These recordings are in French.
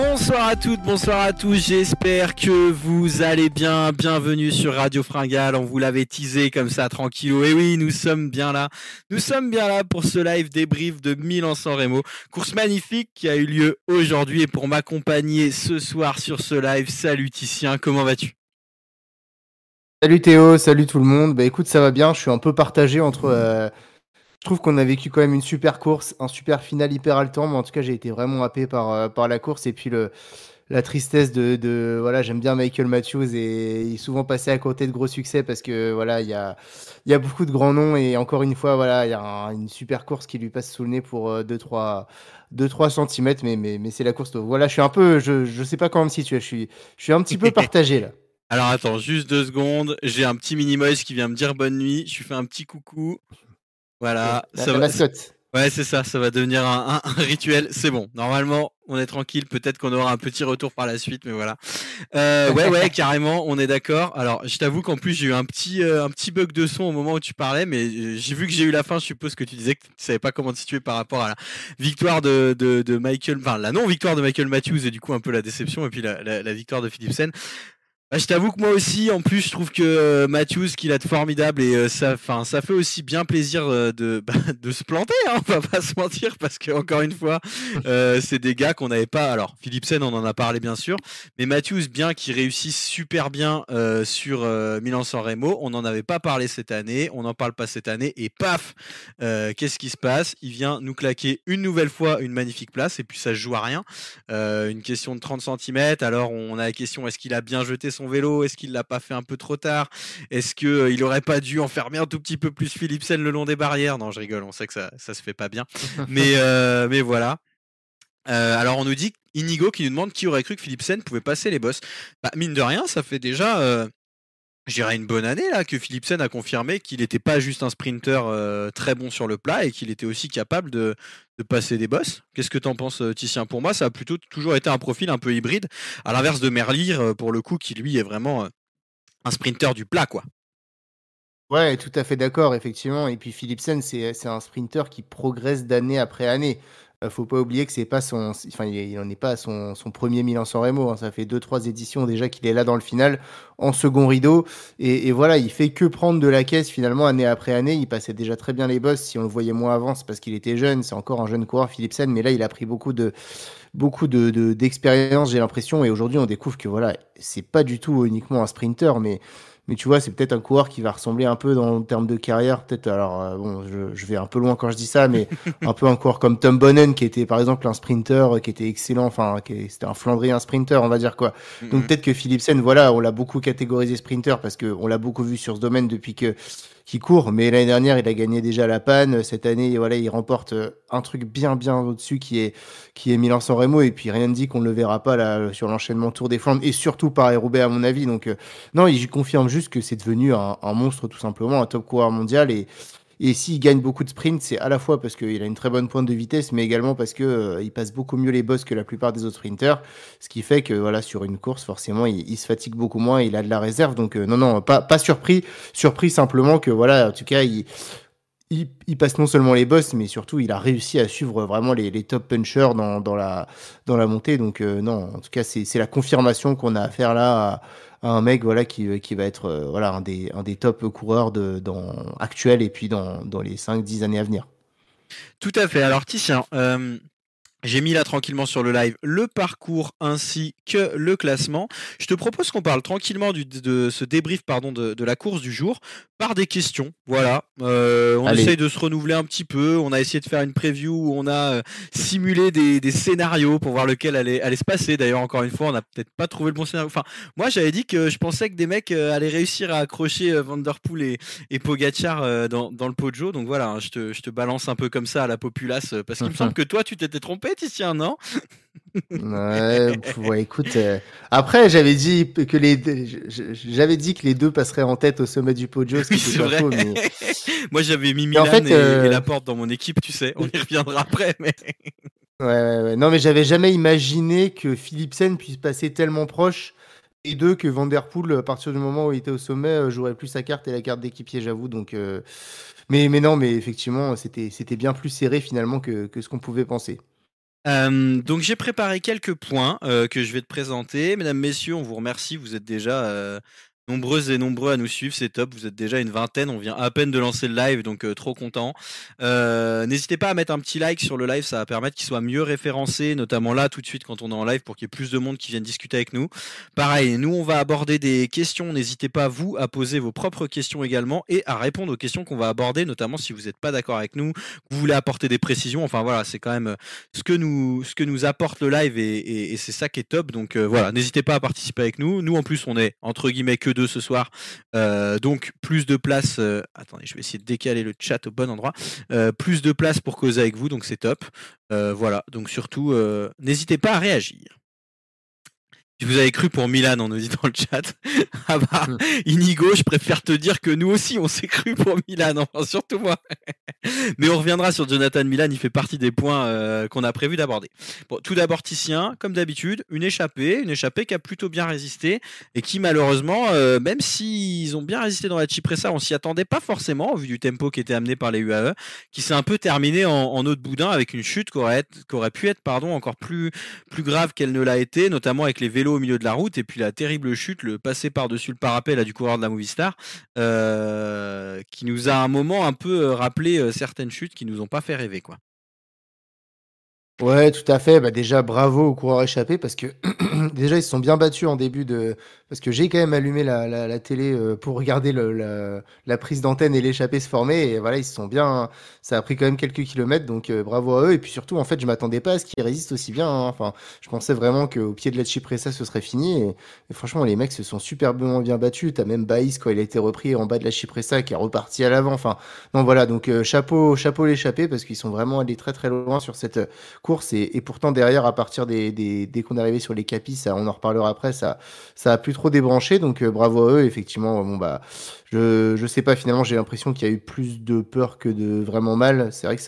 Bonsoir à toutes, bonsoir à tous, j'espère que vous allez bien, bienvenue sur Radio Fringale, on vous l'avait teasé comme ça tranquillou, et oui, nous sommes bien là pour ce live débrief de Milan-San Remo, course magnifique qui a eu lieu aujourd'hui, et pour m'accompagner ce soir sur ce live, salut Titien, comment vas-tu ? Salut Théo, salut tout le monde. Bah écoute, ça va bien, je suis un peu partagé entre... je trouve qu'on a vécu quand même une super course, un super final hyper haletant, mais en tout cas j'ai été vraiment happé par la course et puis la tristesse voilà, j'aime bien Michael Matthews et il est souvent passé à côté de gros succès parce que voilà, il y a beaucoup de grands noms et encore une fois, voilà, il y a une super course qui lui passe sous le nez pour 2-3 centimètres, mais c'est la course. Voilà, je suis un peu, je sais pas comment me situer, je suis un petit peu partagé là. Alors attends, juste 2 secondes, j'ai un petit Minimoys qui vient me dire bonne nuit, je lui fais un petit coucou, voilà, La, ça la va... mascotte. Ouais, c'est ça, ça va devenir un rituel. C'est bon. Normalement, on est tranquille. Peut-être qu'on aura un petit retour par la suite, mais voilà. Ouais, carrément, on est d'accord. Alors, je t'avoue qu'en plus, j'ai eu un petit bug de son au moment où tu parlais, mais j'ai vu que j'ai eu la fin. Je suppose que tu disais que tu savais pas comment te situer par rapport à la victoire de Michael, enfin, la non-victoire de Michael Matthews et du coup un peu la déception et puis la victoire de Philipsen. Bah, je t'avoue que moi aussi, en plus, je trouve que Matthews, qu'il a de formidable et ça fait aussi bien plaisir de se planter, hein, on va pas se mentir, parce que encore une fois, c'est des gars qu'on n'avait pas. Alors, Philipsen, on en a parlé bien sûr, mais Matthews, bien qu'il réussisse super bien sur Milan-San Remo, on n'en avait pas parlé cette année, on n'en parle pas cette année, et paf, qu'est-ce qui se passe ? Il vient nous claquer une nouvelle fois une magnifique place, et puis ça se joue à rien. Une question de 30 centimètres. Alors, on a la question, est-ce qu'il a bien jeté son vélo ? Est-ce qu'il l'a pas fait un peu trop tard ? Est-ce que il aurait pas dû enfermer un tout petit peu plus Philipsen le long des barrières ? Non, je rigole, on sait que ça se fait pas bien. Mais voilà. Alors on nous dit Inigo qui nous demande qui aurait cru que Philipsen pouvait passer les bosses. Bah, mine de rien, ça fait déjà je dirais une bonne année là que Philipsen a confirmé qu'il n'était pas juste un sprinter très bon sur le plat et qu'il était aussi capable de passer des bosses. Qu'est-ce que t'en penses, Titien ? Pour moi, ça a plutôt toujours été un profil un peu hybride, à l'inverse de Merlier, pour le coup, qui lui est vraiment un sprinter du plat, quoi. Ouais, tout à fait d'accord, effectivement. Et puis Philipsen, c'est un sprinter qui progresse d'année après année. Faut pas oublier que c'est pas enfin, il en est pas à son premier Milan-San Remo, hein. Ça fait 2, 3 éditions déjà qu'il est là dans le final, en second rideau. Et voilà, il fait que prendre de la caisse finalement année après année. Il passait déjà très bien les bosses. Si on le voyait moins avant, c'est parce qu'il était jeune. C'est encore un jeune coureur, Philipsen. Mais là, il a pris d'expérience, j'ai l'impression. Et aujourd'hui, on découvre que voilà, c'est pas du tout uniquement un sprinter, mais tu vois, c'est peut-être un coureur qui va ressembler un peu en termes de carrière, peut-être, alors bon, je vais un peu loin quand je dis ça, mais un peu un coureur comme Tom Bonnen, qui était par exemple un sprinter qui était excellent, enfin, c'était un Flandrien sprinter, on va dire quoi. Donc Mhm. peut-être que Philipsen, voilà, on l'a beaucoup catégorisé sprinter parce qu'on l'a beaucoup vu sur ce domaine depuis que qui court, mais l'année dernière, il a gagné déjà la panne. Cette année, voilà, il remporte un truc bien au-dessus qui est Milan-San Remo, et puis rien ne dit qu'on ne le verra pas là sur l'enchaînement Tour des Flandres et surtout Paris-Roubaix à mon avis. Donc non, il confirme juste que c'est devenu un monstre tout simplement, un top coureur mondial. Et s'il gagne beaucoup de sprints, c'est à la fois parce qu'il a une très bonne pointe de vitesse, mais également parce que il passe beaucoup mieux les bosses que la plupart des autres sprinters. Ce qui fait que voilà, sur une course, forcément, il se fatigue beaucoup moins, il a de la réserve. Donc non, pas surpris. Surpris simplement que voilà, en tout cas, il passe non seulement les bosses, mais surtout il a réussi à suivre vraiment les top punchers dans la montée. Donc non, en tout cas, c'est la confirmation qu'on a affaire là à un mec voilà, qui va être voilà, un des top coureurs actuels et puis dans les 5 10 années à venir. Tout à fait. Alors, Titien, j'ai mis là tranquillement sur le live le parcours ainsi que le classement. Je te propose qu'on parle tranquillement de ce débrief de la course du jour par des questions. Voilà, on essaye Allez. de se renouveler un petit peu. On a essayé de faire une preview où on a simulé des scénarios pour voir lequel allait se passer. D'ailleurs, encore une fois, on n'a peut-être pas trouvé le bon scénario. Enfin, moi, j'avais dit que je pensais que des mecs allaient réussir à accrocher Van Der Poel et Pogacar dans le Poggio. Donc voilà, hein, je te balance un peu comme ça à la populace parce qu'il me semble que toi, tu t'étais trompé, Titien, non? Ouais, ouais, écoute, après j'avais dit que les deux passeraient en tête au sommet du Poggio, ce Oui, qui était c'est pas vrai. faux, mais Moi, j'avais mis en Milan fait, et Laporte dans mon équipe, tu sais. On y reviendra après, mais. ouais. Non, mais j'avais jamais imaginé que Philipsen puisse passer tellement proche et deux que Van Der Poel, à partir du moment où il était au sommet, jouerait plus sa carte et la carte d'équipier, j'avoue. Donc, mais non, mais effectivement, c'était bien plus serré finalement que ce qu'on pouvait penser. Donc j'ai préparé quelques points que je vais te présenter. Mesdames, messieurs, on vous remercie. Vous êtes déjà nombreuses et nombreux à nous suivre. C'est top. Vous êtes déjà une vingtaine. On vient à peine de lancer le live, donc trop content. N'hésitez pas à mettre un petit like sur le live. Ça va permettre qu'il soit mieux référencé, notamment là tout de suite quand on est en live pour qu'il y ait plus de monde qui vienne discuter avec nous. Pareil, nous on va aborder des questions. N'hésitez pas vous à poser vos propres questions également et à répondre aux questions qu'on va aborder, notamment si vous n'êtes pas d'accord avec nous, que vous voulez apporter des précisions. Enfin voilà, c'est quand même ce que nous apporte le live et c'est ça qui est top. Donc voilà, n'hésitez pas à participer avec nous. Nous en plus on est entre guillemets que deux ce soir, donc plus de place. Attendez, je vais essayer de décaler le chat au bon endroit. Plus de place pour causer avec vous, donc c'est top. Voilà, donc surtout n'hésitez pas à réagir. Si vous avez cru pour Milan, on nous dit dans le chat. Ah bah, Inigo, je préfère te dire que nous aussi, on s'est cru pour Milan, enfin, surtout moi. Mais on reviendra sur Jonathan Milan, il fait partie des points qu'on a prévu d'aborder. Bon, tout d'abord, Titien, comme d'habitude, une échappée qui a plutôt bien résisté et qui malheureusement, même s'ils ont bien résisté dans la Cipressa, on s'y attendait pas forcément, au vu du tempo qui était amené par les UAE, qui s'est un peu terminé en eau de boudin avec une chute qui aurait pu être encore plus grave qu'elle ne l'a été, notamment avec les vélos au milieu de la route et puis la terrible chute, le passer par-dessus le parapet là, du coureur de la Movistar, qui nous a à un moment un peu rappelé certaines chutes qui nous ont pas fait rêver, quoi. Ouais, tout à fait. Bah, déjà, bravo aux coureurs échappés parce que déjà, ils se sont bien battus en début de. Parce que j'ai quand même allumé la télé pour regarder la prise d'antenne et l'échappée se former. Et voilà, ils se sont bien. Ça a pris quand même quelques kilomètres, donc bravo à eux. Et puis surtout, en fait, je m'attendais pas à ce qu'ils résistent aussi bien, hein. Enfin, je pensais vraiment qu'au pied de la Cipressa, ce serait fini. Et franchement, les mecs se sont superbement bien battus. T'as même Baïs, quand il a été repris en bas de la Cipressa, qui est reparti à l'avant. Enfin, non, voilà. Donc, chapeau l'échappée parce qu'ils sont vraiment allés très très loin sur cette course et pourtant derrière à partir dès qu'on est arrivé sur les capis ça, on en reparlera après ça a plus trop débranché donc bravo à eux effectivement bon bah je sais pas finalement j'ai l'impression qu'il y a eu plus de peur que de vraiment mal c'est vrai que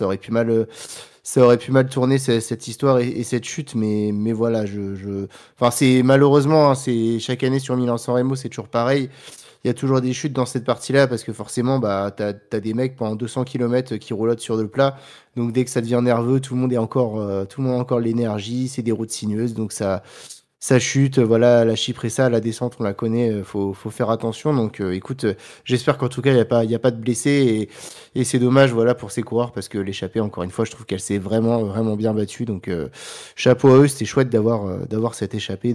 ça aurait pu mal tourner cette histoire et cette chute mais voilà enfin c'est malheureusement hein, c'est chaque année sur Milan-San Remo c'est toujours pareil il y a toujours des chutes dans cette partie-là parce que forcément, bah, t'as des mecs pendant 200 km qui roulotent sur le plat. Donc dès que ça devient nerveux, tout le monde a encore l'énergie. C'est des routes sinueuses, donc ça chute. Voilà, la Chypre, la descente, on la connaît. Faut faire attention. Donc écoute, j'espère qu'en tout cas, il y a pas de blessés et c'est dommage, voilà, pour ces coureurs parce que l'échappée, encore une fois, je trouve qu'elle s'est vraiment, vraiment bien battue. Donc chapeau à eux, c'était chouette d'avoir cette échappée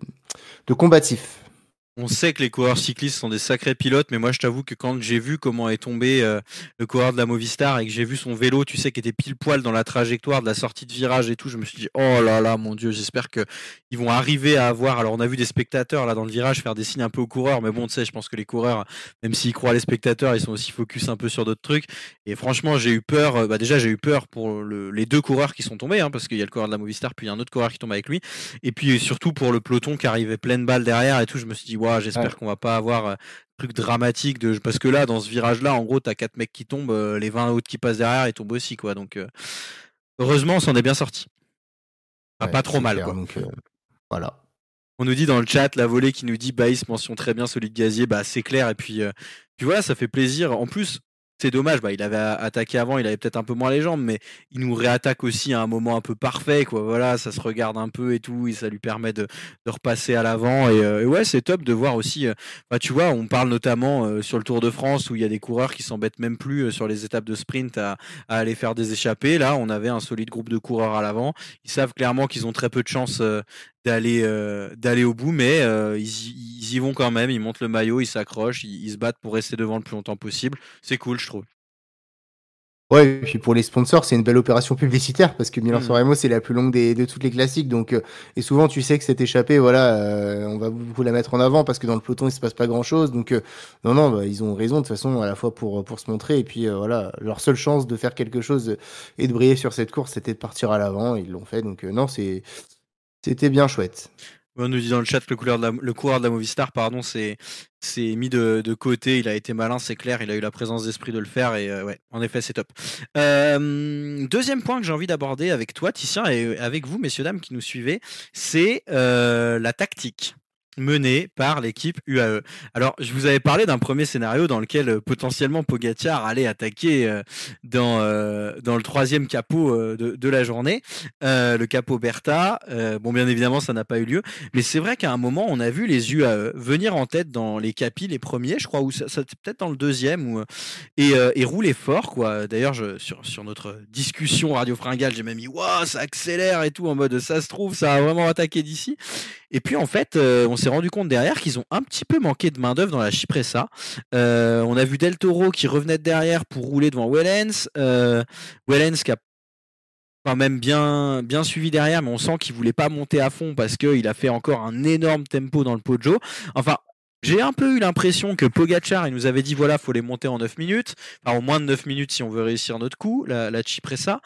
de combatif. On sait que les coureurs cyclistes sont des sacrés pilotes, mais moi je t'avoue que quand j'ai vu comment est tombé le coureur de la Movistar et que j'ai vu son vélo, tu sais, qui était pile poil dans la trajectoire de la sortie de virage et tout, je me suis dit oh là là, mon Dieu, j'espère que ils vont arriver à avoir. Alors on a vu des spectateurs là dans le virage faire des signes un peu aux coureurs, mais bon, tu sais, je pense que les coureurs, même s'ils croient les spectateurs, ils sont aussi focus un peu sur d'autres trucs. Et franchement, j'ai eu peur. Bah déjà, j'ai eu peur pour les deux coureurs qui sont tombés, hein, parce qu'il y a le coureur de la Movistar, puis il y a un autre coureur qui tombe avec lui. Et puis surtout pour le peloton qui arrivait pleine balle derrière et tout, je me suis dit, ouais, Ouais. j'espère qu'on va pas avoir truc dramatique parce que là, dans ce virage-là, en gros, t'as 4 mecs qui tombent, les 20 autres qui passent derrière, ils tombent aussi, quoi. Donc, heureusement, on s'en est bien sorti. Enfin, Ouais, pas trop c'est mal, clair. quoi. Donc voilà. On nous dit dans le chat, la volée qui nous dit Baïs mention très bien Solide Gazier, bah c'est clair. Et puis voilà, ça fait plaisir. En plus, c'est dommage, bah il avait attaqué avant, il avait peut-être un peu moins les jambes, mais il nous réattaque aussi à un moment un peu parfait, quoi. Voilà, ça se regarde un peu et tout, et ça lui permet de repasser à l'avant. Et ouais, c'est top de voir aussi. Bah tu vois, on parle notamment sur le Tour de France où il y a des coureurs qui s'embêtent même plus sur les étapes de sprint à aller faire des échappées. Là, on avait un solide groupe de coureurs à l'avant. Ils savent clairement qu'ils ont très peu de chance d'aller au bout, mais ils y vont quand même, ils montent le maillot, ils s'accrochent, ils se battent pour rester devant le plus longtemps possible. C'est cool, je trouve. Ouais, et puis pour les sponsors, c'est une belle opération publicitaire parce que Milan-San Mhm. Remo, c'est la plus longue de toutes les classiques. Donc, et souvent, tu sais que cette échappée, voilà, on va beaucoup la mettre en avant parce que dans le peloton, il se passe pas grand-chose. Donc, non, non, bah, ils ont raison de toute façon, à la fois pour se montrer. Et puis, voilà, leur seule chance de faire quelque chose et de briller sur cette course, c'était de partir à l'avant. Ils l'ont fait. Donc, non, c'était bien chouette. On nous dit dans le chat que le coureur de la Movistar, pardon, c'est mis de côté. Il a été malin, c'est clair. Il a eu la présence d'esprit de le faire. Et ouais, en effet, c'est top. Deuxième point que j'ai envie d'aborder avec toi, Titien, et avec vous, messieurs, dames, qui nous suivez, c'est la tactique. mené par l'équipe UAE. Alors, je vous avais parlé d'un premier scénario dans lequel potentiellement Pogacar allait attaquer dans le troisième capot de la journée, le capot Bertha. Bon, bien évidemment, ça n'a pas eu lieu, mais c'est vrai qu'à un moment, on a vu les UAE venir en tête dans les capis, les premiers, je crois, ou ça c'était peut-être dans le deuxième, et rouler fort, quoi. D'ailleurs, sur notre discussion Radio Fringale, j'ai même mis, waouh, ça accélère et tout, en mode, ça se trouve, ça a vraiment attaqué d'ici. Et puis en fait, on s'est rendu compte derrière qu'ils ont un petit peu manqué de main-d'œuvre dans la Cipressa. On a vu Del Toro qui revenait de derrière pour rouler devant Wellens. Wellens qui a quand même bien suivi derrière, mais on sent qu'il voulait pas monter à fond parce qu'il a fait encore un énorme tempo dans le Poggio. Enfin, j'ai un peu eu l'impression que Pogacar, il nous avait dit voilà, faut les monter en 9 minutes, enfin en moins de 9 minutes si on veut réussir notre coup, la Cipressa.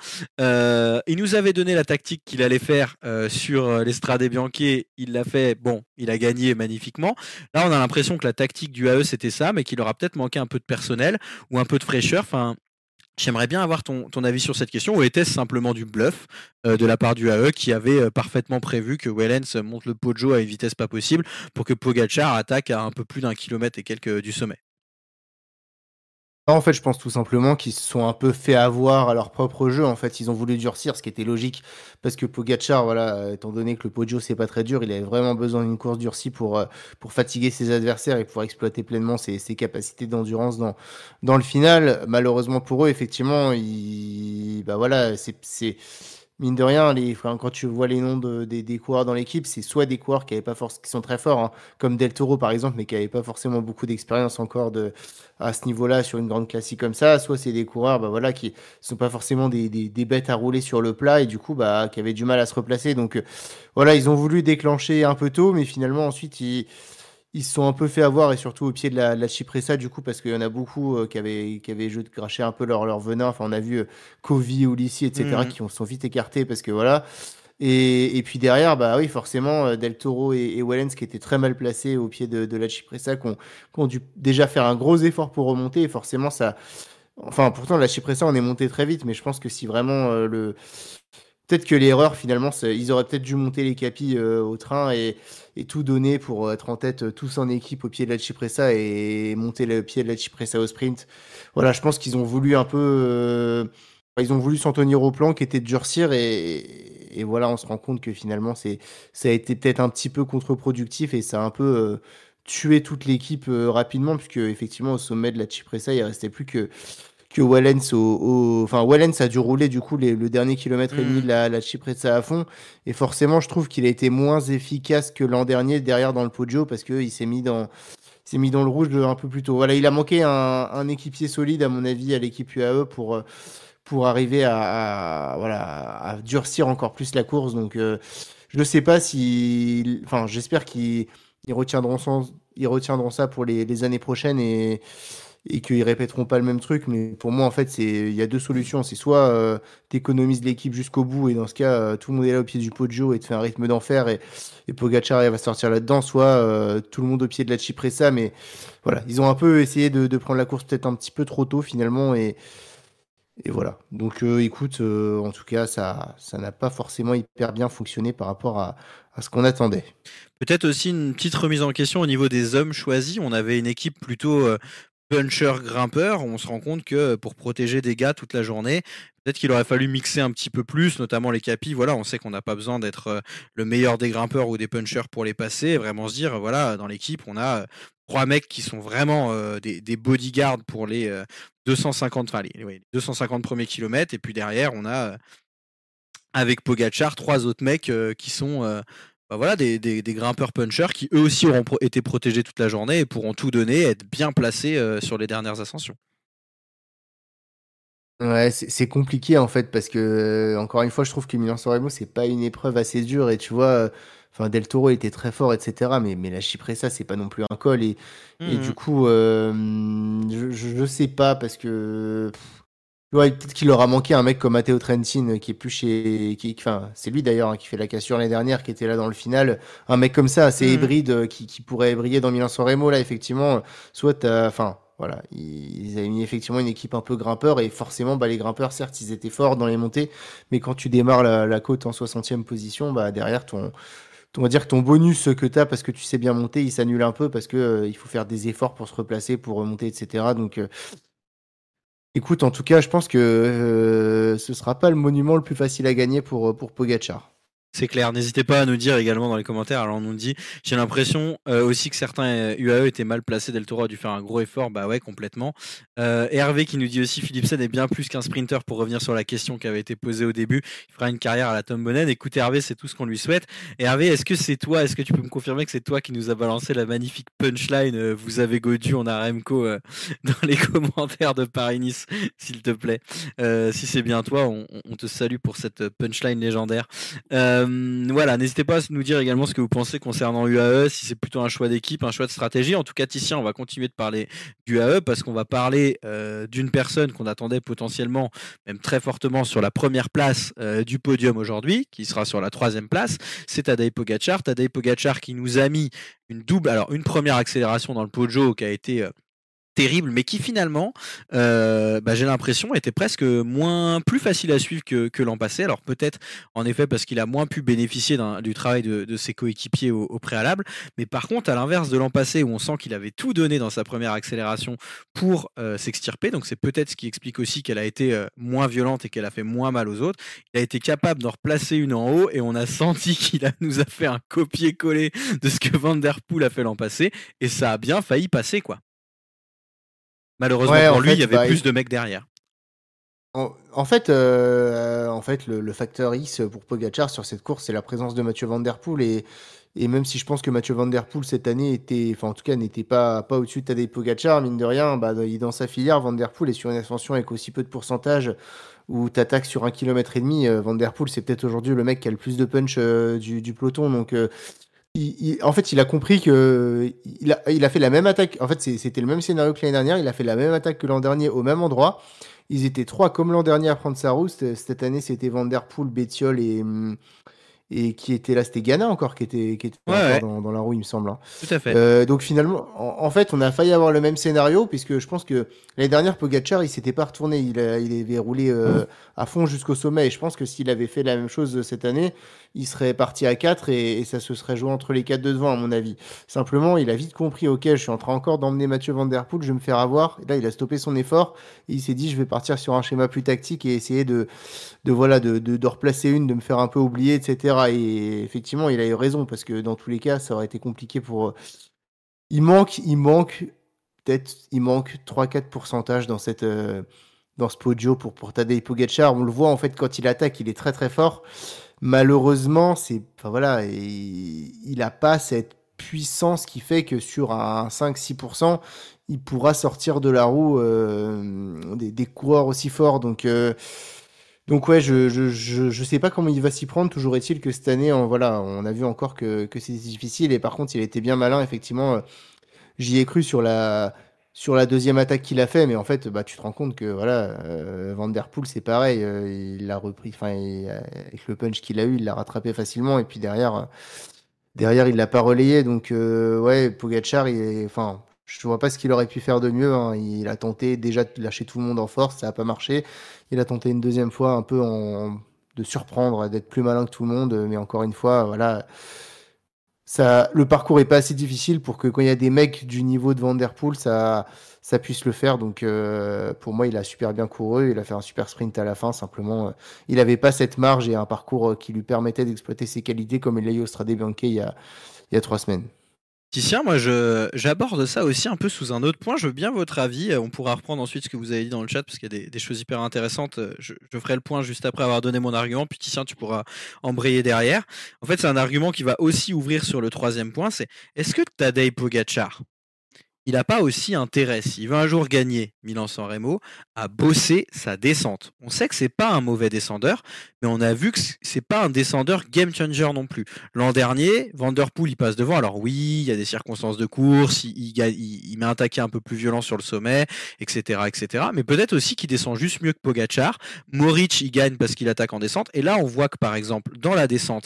Il nous avait donné la tactique qu'il allait faire sur l'Estrade Bianche, il l'a fait, bon, il a gagné magnifiquement. Là, on a l'impression que la tactique du AE c'était ça, mais qu'il aura peut-être manqué un peu de personnel ou un peu de fraîcheur. Enfin, j'aimerais bien avoir ton avis sur cette question, ou était-ce simplement du bluff de la part du AE qui avait parfaitement prévu que Wellens monte le Poggio à une vitesse pas possible pour que Pogacar attaque à un peu plus d'un kilomètre et quelques du sommet? Non, en fait, je pense tout simplement qu'ils se sont un peu fait avoir à leur propre jeu. En fait, ils ont voulu durcir, ce qui était logique, parce que Pogacar, voilà, étant donné que le Poggio c'est pas très dur, il avait vraiment besoin d'une course durcie pour fatiguer ses adversaires et pouvoir exploiter pleinement ses capacités d'endurance dans le final. Malheureusement pour eux, effectivement, bah voilà, c'est mine de rien, enfin, quand tu vois les noms des coureurs dans l'équipe, c'est soit des coureurs qui sont très forts, hein, comme Del Toro par exemple, mais qui n'avaient pas forcément beaucoup d'expérience encore à ce niveau-là sur une grande classique comme ça, soit c'est des coureurs bah, voilà, qui sont pas forcément des bêtes à rouler sur le plat et du coup bah, qui avaient du mal à se replacer. Donc voilà, ils ont voulu déclencher un peu tôt, mais finalement ensuite ils se sont un peu fait avoir et surtout au pied de la Cipressa du coup parce qu'il y en a beaucoup qui avaient jeu de cracher un peu leur venin. Enfin on a vu Kovi, Ulissi, etc. Mmh. qui sont vite écartés parce que voilà. Et puis derrière, bah oui, forcément, Del Toro et Wellens qui étaient très mal placés au pied de la Cipressa, qui ont dû déjà faire un gros effort pour remonter. Et forcément, ça. Enfin, pourtant, la Cipressa, on est monté très vite, mais je pense que si vraiment peut-être que l'erreur, finalement, ils auraient peut-être dû monter les capis au train et tout donner pour être en tête tous en équipe au pied de la Cipressa et monter le pied de la Cipressa au sprint. Voilà, je pense qu'ils ont voulu un peu. Ils ont voulu s'en tenir au plan qui était de durcir et voilà, on se rend compte que finalement, ça a été peut-être un petit peu contre-productif et ça a un peu tué toute l'équipe rapidement, puisque effectivement, au sommet de la Cipressa, il restait plus que Wellens enfin Wellens a dû rouler du coup le dernier kilomètre et demi de Mmh. la Cipressa à fond et forcément je trouve qu'il a été moins efficace que l'an dernier derrière dans le Poggio parce que il s'est mis dans le rouge un peu plus tôt. Voilà, il a manqué un équipier solide à mon avis à l'équipe UAE pour arriver voilà, à durcir encore plus la course. Donc je ne sais pas si enfin j'espère qu'ils retiendront ça pour les années prochaines et qu'ils répéteront pas le même truc. Mais pour moi, en fait, il y a deux solutions. C'est soit tu économises l'équipe jusqu'au bout, et dans ce cas, tout le monde est là au pied du Poggio et te fait un rythme d'enfer, et Pogacar va sortir là-dedans, soit tout le monde au pied de la Cipressa. Mais voilà, ils ont un peu essayé de prendre la course peut-être un petit peu trop tôt finalement, et voilà. Donc écoute, en tout cas, ça n'a pas forcément hyper bien fonctionné par rapport à ce qu'on attendait. Peut-être aussi une petite remise en question au niveau des hommes choisis. On avait une équipe plutôt puncher grimpeur. On se rend compte que pour protéger des gars toute la journée, peut-être qu'il aurait fallu mixer un petit peu plus, notamment les capis. Voilà, on sait qu'on n'a pas besoin d'être le meilleur des grimpeurs ou des punchers pour les passer. Et vraiment se dire, voilà, dans l'équipe, on a trois mecs qui sont vraiment des bodyguards pour les 250, enfin, les 250 premiers kilomètres. Et puis derrière, on a avec Pogacar, trois autres mecs qui sont bah voilà, des grimpeurs punchers qui eux aussi auront été protégés toute la journée et pourront tout donner, être bien placés sur les dernières ascensions. Ouais, c'est compliqué en fait parce que encore une fois, je trouve que Milan-San Remo c'est pas une épreuve assez dure et tu vois, enfin Del Toro était très fort etc. Mais la Cipressa c'est pas non plus un col et du Mhm. coup, je sais pas parce que ouais, peut-être qu'il leur a manqué un mec comme Matteo Trentin qui est plus enfin c'est lui d'ailleurs hein, qui fait la cassure l'année dernière qui était là dans le final, un mec comme ça assez Mhm. hybride qui pourrait briller dans Milan-San Remo là effectivement, soit enfin voilà, ils avaient mis effectivement une équipe un peu grimpeur et forcément bah, les grimpeurs certes ils étaient forts dans les montées mais quand tu démarres la côte en 60e position bah derrière on va dire que ton bonus que tu as parce que tu sais bien monter, il s'annule un peu parce que il faut faire des efforts pour se replacer, pour remonter, etc. Donc, écoute, en tout cas, je pense que ce sera pas le monument le plus facile à gagner pour Pogacar. C'est clair, n'hésitez pas à nous dire également dans les commentaires. Alors on nous dit, j'ai l'impression aussi que certains UAE étaient mal placés, Del Toro a dû faire un gros effort, bah ouais complètement. Et Hervé qui nous dit aussi, Philipsen est bien plus qu'un sprinter pour revenir sur la question qui avait été posée au début, il fera une carrière à la Tom Bonnen. Écoute Hervé, c'est tout ce qu'on lui souhaite. Et Hervé, est-ce que tu peux me confirmer que c'est toi qui nous a balancé la magnifique punchline, vous avez Godu, on a Remco dans les commentaires de Paris-Nice, s'il te plaît. Si c'est bien toi, on te salue pour cette punchline légendaire. Voilà, n'hésitez pas à nous dire également ce que vous pensez concernant UAE, si c'est plutôt un choix d'équipe, un choix de stratégie. En tout cas, Titien, on va continuer de parler d'UAE parce qu'on va parler d'une personne qu'on attendait potentiellement, même très fortement, sur la première place du podium aujourd'hui, qui sera sur la 3e place. C'est Tadej Pogacar. Tadej Pogacar qui nous a mis une première accélération dans le Poggio qui a été terrible, mais qui finalement, j'ai l'impression, était presque plus facile à suivre que l'an passé. Alors peut-être, en effet, parce qu'il a moins pu bénéficier du travail de ses coéquipiers au préalable. Mais par contre, à l'inverse de l'an passé, où on sent qu'il avait tout donné dans sa première accélération pour s'extirper, donc c'est peut-être ce qui explique aussi qu'elle a été moins violente et qu'elle a fait moins mal aux autres. Il a été capable d'en replacer une en haut et on a senti nous a fait un copier-coller de ce que Van Der Poel a fait l'an passé et ça a bien failli passer, quoi. Malheureusement Ouais, pour en lui, il y fait, avait plus de mecs derrière. En fait, le facteur X pour Pogacar sur cette course, c'est la présence de Mathieu Van Der Poel et même si je pense que Mathieu Van Der Poel cette année en tout cas n'était pas au-dessus de Tadej Pogacar, mine de rien, il est dans sa filière. Van Der Poel est sur une ascension avec aussi peu de pourcentage où t'attaques sur 1,5 km. Van Der Poel, c'est peut-être aujourd'hui le mec qui a le plus de punch du peloton, donc en fait, il a compris que il a fait la même attaque. En fait, c'était le même scénario que l'année dernière. Il a fait la même attaque que l'an dernier au même endroit. Ils étaient trois comme l'an dernier à prendre sa roue. Cette année, c'était Van Der Poel, Bettiol et qui était là, c'était Ghana encore qui était Ouais, encore ouais, dans la roue, il me semble, hein. tout à fait. Donc finalement, en fait, on a failli avoir le même scénario puisque je pense que l'année dernière, Pogacar, il s'était pas retourné. Il avait roulé à fond jusqu'au sommet. Et je pense que s'il avait fait la même chose cette année, il serait parti à 4 et ça se serait joué entre les 4 de devant, à mon avis. Simplement, il a vite compris, ok, je suis en train encore d'emmener Mathieu Van Der Poel, je vais me faire avoir. Et là, il a stoppé son effort et il s'est dit, je vais partir sur un schéma plus tactique et essayer de replacer de me faire un peu oublier, etc. Et effectivement, il a eu raison parce que dans tous les cas, ça aurait été compliqué pour. Il manque 3-4 pourcentages dans ce Poggio pour Tadej Pogacar. On le voit en fait quand il attaque, il est très très fort. Malheureusement, enfin voilà, il a pas cette puissance qui fait que sur un 5-6%, il pourra sortir de la roue des coureurs aussi forts. Donc ouais, je sais pas comment il va s'y prendre. Toujours est-il que cette année, on a vu encore que c'est difficile. Et par contre, il a été bien malin, effectivement. J'y ai cru sur la deuxième attaque qu'il a fait, mais en fait, tu te rends compte que voilà, Van Der Poel, c'est pareil. Il l'a repris, enfin, avec le punch qu'il a eu, il l'a rattrapé facilement. Et puis derrière, il l'a pas relayé. Donc ouais, Pogacar, enfin, je vois pas ce qu'il aurait pu faire de mieux, hein. Il a tenté déjà de lâcher tout le monde en force, ça a pas marché. Il a tenté une deuxième fois un peu de surprendre, d'être plus malin que tout le monde, mais encore une fois, voilà, le parcours est pas assez difficile pour que quand il y a des mecs du niveau de Van Der Poel, ça puisse le faire. Donc pour moi, il a super bien couru, il a fait un super sprint à la fin. Simplement, il n'avait pas cette marge et un parcours qui lui permettait d'exploiter ses qualités comme il l'a eu au Strade Bianche il y a 3 semaines. Tiens, moi j'aborde ça aussi un peu sous un autre point. Je veux bien votre avis. On pourra reprendre ensuite ce que vous avez dit dans le chat parce qu'il y a des choses hyper intéressantes. Je ferai le point juste après avoir donné mon argument. Puis Titien, tu pourras embrayer derrière. En fait, c'est un argument qui va aussi ouvrir sur le 3e point. C'est est-ce que Tadej Pogacar, il n'a pas aussi intérêt, s'il veut un jour gagner Milan-San Remo, à bosser sa descente. On sait que c'est pas un mauvais descendeur, mais on a vu que c'est pas un descendeur game changer non plus. L'an dernier, Van Der Poel, il passe devant. Alors oui, il y a des circonstances de course, il met un taquet un peu plus violent sur le sommet, etc., etc. Mais peut-être aussi qu'il descend juste mieux que Pogacar. Moric, il gagne parce qu'il attaque en descente. Et là, on voit que par exemple, dans la descente,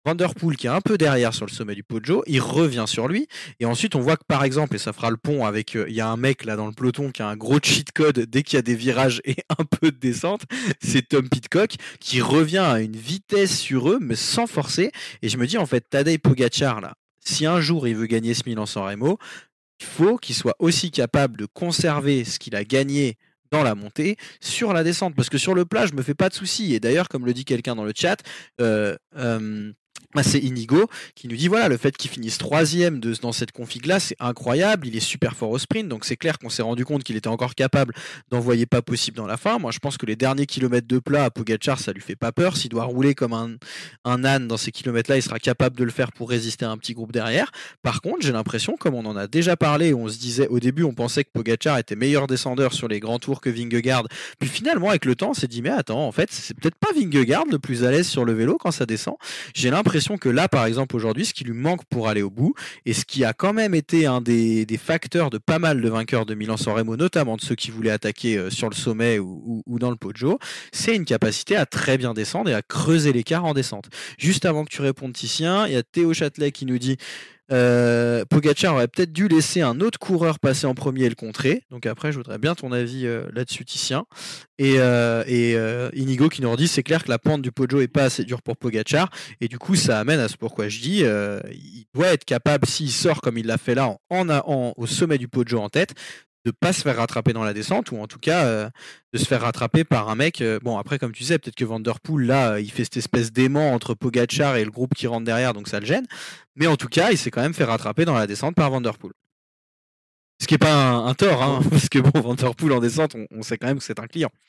Van Der Poel qui est un peu derrière sur le sommet du Poggio, il revient sur lui et ensuite on voit que par exemple, et ça fera le pont avec, il y a un mec là dans le peloton qui a un gros cheat code dès qu'il y a des virages et un peu de descente, c'est Tom Pidcock qui revient à une vitesse sur eux mais sans forcer et je me dis en fait Tadej Pogačar là, si un jour il veut gagner ce Milan-San Remo, il faut qu'il soit aussi capable de conserver ce qu'il a gagné dans la montée sur la descente parce que sur le plat je me fais pas de soucis et d'ailleurs comme le dit quelqu'un dans le chat c'est Inigo qui nous dit voilà le fait qu'il finisse troisième dans cette config là c'est incroyable, il est super fort au sprint donc c'est clair qu'on s'est rendu compte qu'il était encore capable d'envoyer pas possible dans la fin. Moi je pense que les derniers kilomètres de plat à Pogačar ça lui fait pas peur, s'il doit rouler comme un âne dans ces kilomètres là il sera capable de le faire pour résister à un petit groupe derrière. Par contre j'ai l'impression comme on en a déjà parlé, on se disait au début on pensait que Pogačar était meilleur descendeur sur les grands tours que Vingegaard, puis finalement avec le temps on s'est dit mais attends en fait c'est peut-être pas Vingegaard le plus à l'aise sur le vélo quand ça descend. J'ai l'impression que là, par exemple, aujourd'hui, ce qui lui manque pour aller au bout, et ce qui a quand même été un des facteurs de pas mal de vainqueurs de Milan-San Remo, notamment de ceux qui voulaient attaquer sur le sommet ou dans le Poggio, c'est une capacité à très bien descendre et à creuser l'écart en descente. Juste avant que tu répondes, Titien, il y a Théo Châtelet qui nous dit Pogačar aurait peut-être dû laisser un autre coureur passer en premier et le contrer. Donc après, je voudrais bien ton avis là-dessus, Titien. Et Inigo qui nous redit c'est clair que la pente du Poggio est pas assez dure pour Pogačar et du coup ça amène à ce pourquoi je dis il doit être capable s'il sort comme il l'a fait là au sommet du Poggio en tête de pas se faire rattraper dans la descente ou en tout cas de se faire rattraper par un mec bon après comme tu disais peut-être que Van Der Poel là il fait cette espèce d'aimant entre Pogačar et le groupe qui rentre derrière donc ça le gêne mais en tout cas il s'est quand même fait rattraper dans la descente par Van Der Poel. Ce qui est pas un tort, hein, parce que bon, Van Der Poel en descente, on sait quand même que c'est un client.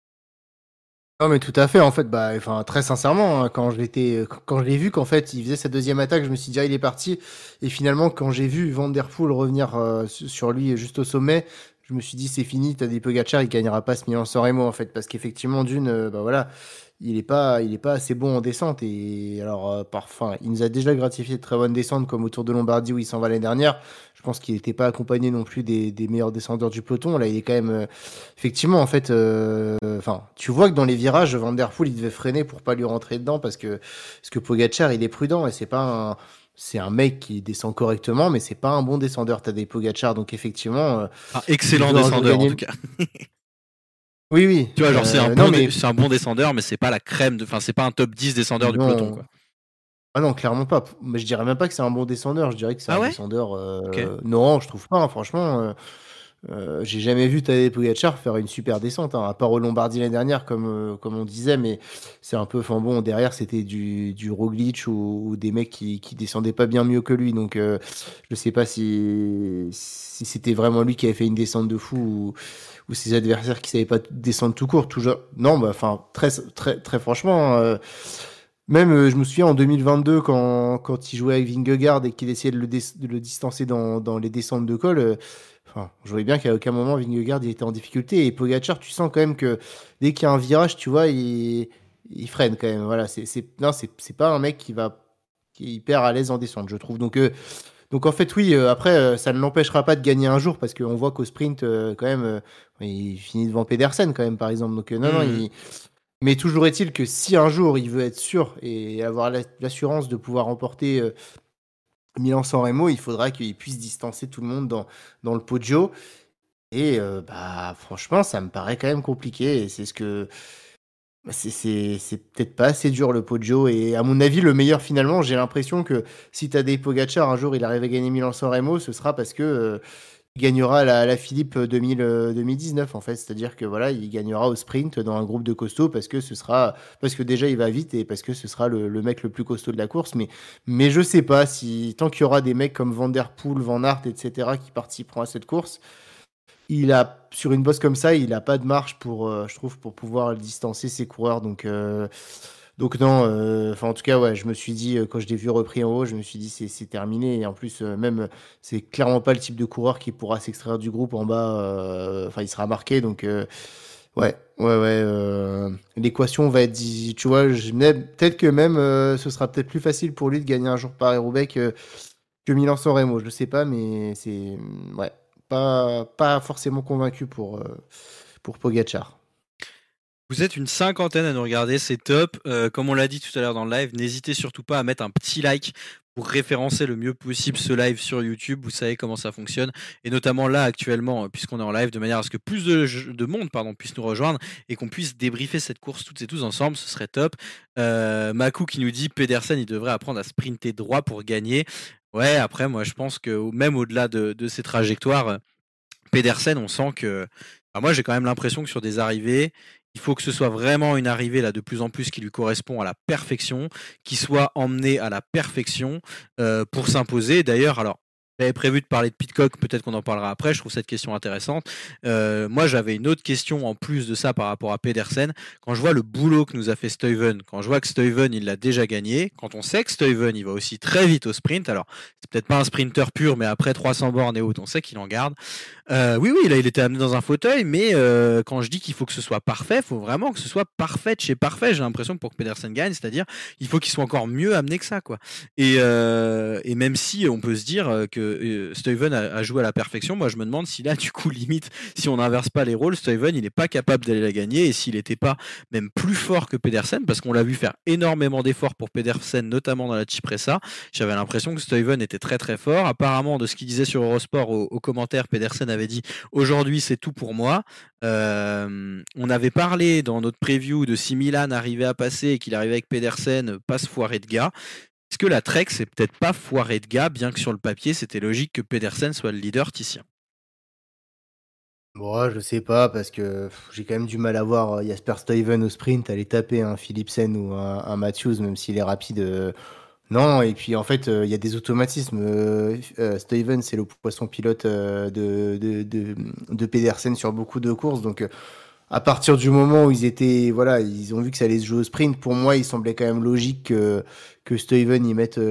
Non mais tout à fait en fait enfin très sincèrement hein, quand je l'ai vu qu'en fait il faisait sa deuxième attaque je me suis dit ah, il est parti et finalement quand j'ai vu Van Der Poel revenir sur lui juste au sommet je me suis dit c'est fini Tadej Pogačar il gagnera pas ce Milan-San Remo en fait parce qu'effectivement voilà il est pas assez bon en descente et alors enfin il nous a déjà gratifié de très bonnes descentes comme au Tour de Lombardie où il s'en va l'année dernière. Je pense qu'il n'était pas accompagné non plus des meilleurs descendeurs du peloton. Là, il est quand même effectivement en fait. Enfin, tu vois que dans les virages, Van Der Poel il devait freiner pour pas lui rentrer dedans parce que Pogačar il est prudent et c'est un mec qui descend correctement, mais c'est pas un bon descendeur. T'as des Pogačar, donc effectivement. Excellent descendeur en tout cas. Oui, oui. Tu vois, genre c'est un bon descendeur, mais c'est pas la crème enfin c'est pas un top 10 descendeur du peloton quoi. Ah non, clairement pas. Mais je dirais même pas que c'est un bon descendeur. Je dirais que c'est un descendeur. Okay. Non, je trouve pas. Hein, franchement, j'ai jamais vu Tadej Pogačar faire une super descente, hein, à part au Lombardie l'année dernière, comme on disait. Mais c'est un peu. Enfin bon, derrière c'était du Roglic ou des mecs qui descendaient pas bien mieux que lui. Donc je sais pas si c'était vraiment lui qui avait fait une descente de fou ou ses adversaires qui savaient pas descendre tout court. Toujours. Non, bah enfin très très très franchement. Même, je me souviens en 2022 quand il jouait avec Vingegaard et qu'il essayait de le distancer dans les descentes de col, enfin, je voyais bien qu'à aucun moment Vingegaard il était en difficulté. Et Pogačar, tu sens quand même que dès qu'il y a un virage, tu vois, il freine quand même. Voilà, non, c'est pas un mec qui est hyper à l'aise en descente, je trouve. Donc en fait, oui, après, ça ne l'empêchera pas de gagner un jour parce qu'on voit qu'au sprint, quand même, il finit devant Pedersen quand même, par exemple. Donc non, mais toujours est-il que si un jour il veut être sûr et avoir l'assurance de pouvoir remporter Milan-San Remo, il faudra qu'il puisse distancer tout le monde dans le Poggio. Et franchement, ça me paraît quand même compliqué. Et c'est ce que c'est peut-être pas assez dur le Poggio. Et à mon avis, le meilleur finalement, j'ai l'impression que si Tadej Pogačar un jour il arrive à gagner Milan-San Remo, ce sera parce que il gagnera la Philippe 2019 en fait, c'est-à-dire que voilà, il gagnera au sprint dans un groupe de costauds parce que déjà il va vite et parce que ce sera le mec le plus costaud de la course. Mais je sais pas si tant qu'il y aura des mecs comme Van Der Poel, Van Aert, etc. qui participeront à cette course, sur une bosse comme ça, il a pas de marge je trouve, pour pouvoir distancer ses coureurs. Donc non, enfin en tout cas ouais, je me suis dit quand je l'ai vu repris en haut, je me suis dit c'est terminé et en plus même c'est clairement pas le type de coureur qui pourra s'extraire du groupe en bas. Enfin il sera marqué donc ouais l'équation va être tu vois peut-être que même ce sera peut-être plus facile pour lui de gagner un jour Paris-Roubaix que Milan-San Remo, je sais pas mais c'est ouais pas forcément convaincu pour Pogačar. Vous êtes une cinquantaine à nous regarder, c'est top. Comme on l'a dit tout à l'heure dans le live, n'hésitez surtout pas à mettre un petit like pour référencer le mieux possible ce live sur YouTube. Vous savez comment ça fonctionne. Et notamment là, actuellement, puisqu'on est en live, de manière à ce que plus de monde puisse nous rejoindre et qu'on puisse débriefer cette course toutes et tous ensemble, ce serait top. Makou qui nous dit Pedersen, il devrait apprendre à sprinter droit pour gagner. Ouais, après, moi, je pense que même au-delà de ces trajectoires, Pedersen, on sent que. Enfin, moi, j'ai quand même l'impression que sur des arrivées, il faut que ce soit vraiment une arrivée là de plus en plus qui lui correspond à la perfection, qui soit emmenée à la perfection pour s'imposer. D'ailleurs, alors. J'avais prévu de parler de Pitcock, peut-être qu'on en parlera après. Je trouve cette question intéressante. Moi, j'avais une autre question en plus de ça par rapport à Pedersen. Quand je vois le boulot que nous a fait Stuyven, quand je vois que Stuyven, il l'a déjà gagné, quand on sait que Stuyven, il va aussi très vite au sprint. Alors, c'est peut-être pas un sprinter pur, mais après 300 bornes et autres, on sait qu'il en garde. Oui, là, il était amené dans un fauteuil, mais quand je dis qu'il faut que ce soit parfait, il faut vraiment que ce soit parfait de chez parfait. J'ai l'impression que pour que Pedersen gagne, c'est-à-dire il faut qu'il soit encore mieux amené que ça, quoi. Et même si on peut se dire que Stuyven a joué à la perfection, moi je me demande si là, du coup, limite, si on n'inverse pas les rôles, Stuyven, il n'est pas capable d'aller la gagner, et s'il n'était pas même plus fort que Pedersen, parce qu'on l'a vu faire énormément d'efforts pour Pedersen, notamment dans la Cipressa, j'avais l'impression que Stuyven était très très fort. Apparemment, de ce qu'il disait sur Eurosport aux commentaires, Pedersen avait dit aujourd'hui c'est tout pour moi. On avait parlé dans notre preview de si Milan arrivait à passer et qu'il arrivait avec Pedersen, pas se foirer de gars. Est-ce que la Trek c'est peut-être pas foiré de gars, bien que sur le papier c'était logique que Pedersen soit le leader titien? Moi, je sais pas, parce que j'ai quand même du mal à voir Jasper Stuyven au sprint aller taper un Philipsen ou un Matthews, même s'il est rapide. Non, et puis en fait, il y a des automatismes. Stuyven, c'est le poisson pilote de Pedersen sur beaucoup de courses. Donc, à partir du moment où ils étaient, voilà, ils ont vu que ça allait se jouer au sprint, pour moi, il semblait quand même logique que Stuyven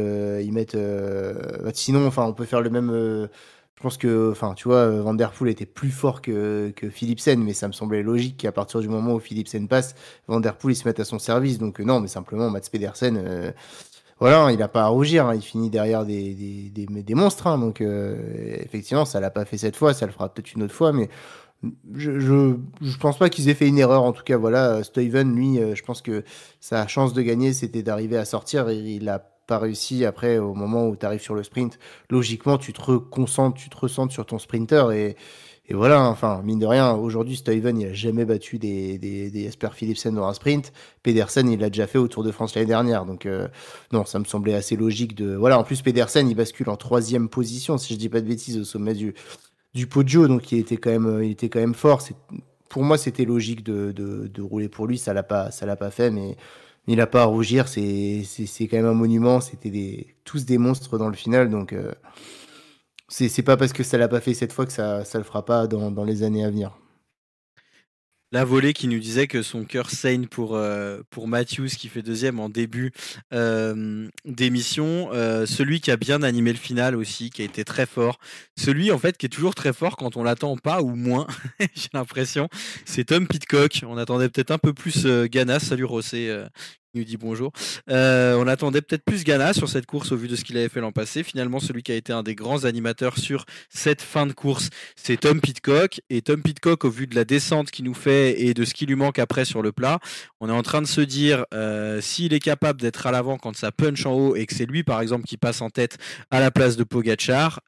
sinon, enfin, on peut faire le même. Je pense que, enfin, tu vois, Van Der Poel était plus fort que Philipsen, mais ça me semblait logique qu'à partir du moment où Philipsen passe, Van Der Poel il se mette à son service. Donc, non, mais simplement, Mats Pedersen. Voilà, hein, il n'a pas à rougir, hein, il finit derrière des monstres, hein, donc effectivement, ça l'a pas fait cette fois, ça le fera peut-être une autre fois, mais je pense pas qu'ils aient fait une erreur. En tout cas, voilà, Stuyven, lui, je pense que sa chance de gagner, c'était d'arriver à sortir, et il a pas réussi. Après, au moment où tu arrives sur le sprint, logiquement, tu te reconcentres, tu te recentres sur ton sprinter, et voilà, hein, enfin, mine de rien, aujourd'hui, Stuyven, il a jamais battu des Jasper Philipsen dans un sprint. Pedersen, il l'a déjà fait au Tour de France l'année dernière. Donc, non, ça me semblait assez logique de. Voilà, en plus, Pedersen, il bascule en troisième position, si je dis pas de bêtises, au sommet du Poggio. Donc, il était quand même fort. Pour moi, c'était logique de rouler pour lui. Ça l'a pas fait, mais il n'a pas à rougir. C'est quand même un monument. C'était tous des monstres dans le final. Donc, c'est pas parce que ça l'a pas fait cette fois que ça le fera pas dans les années à venir. La volée qui nous disait que son cœur saigne pour Matthews qui fait deuxième en début d'émission. Celui qui a bien animé le final aussi, qui a été très fort. Celui en fait qui est toujours très fort quand on l'attend pas ou moins, j'ai l'impression. C'est Tom Pidcock. On attendait peut-être un peu plus Ghana. Salut Rossé. Il nous dit bonjour. On attendait peut-être plus Ghana sur cette course au vu de ce qu'il avait fait l'an passé. Finalement, celui qui a été un des grands animateurs sur cette fin de course, c'est Tom Pidcock. Et Tom Pidcock, au vu de la descente qu'il nous fait et de ce qui lui manque après sur le plat, on est en train de se dire s'il est capable d'être à l'avant quand ça punch en haut et que c'est lui, par exemple, qui passe en tête à la place de Pogacar.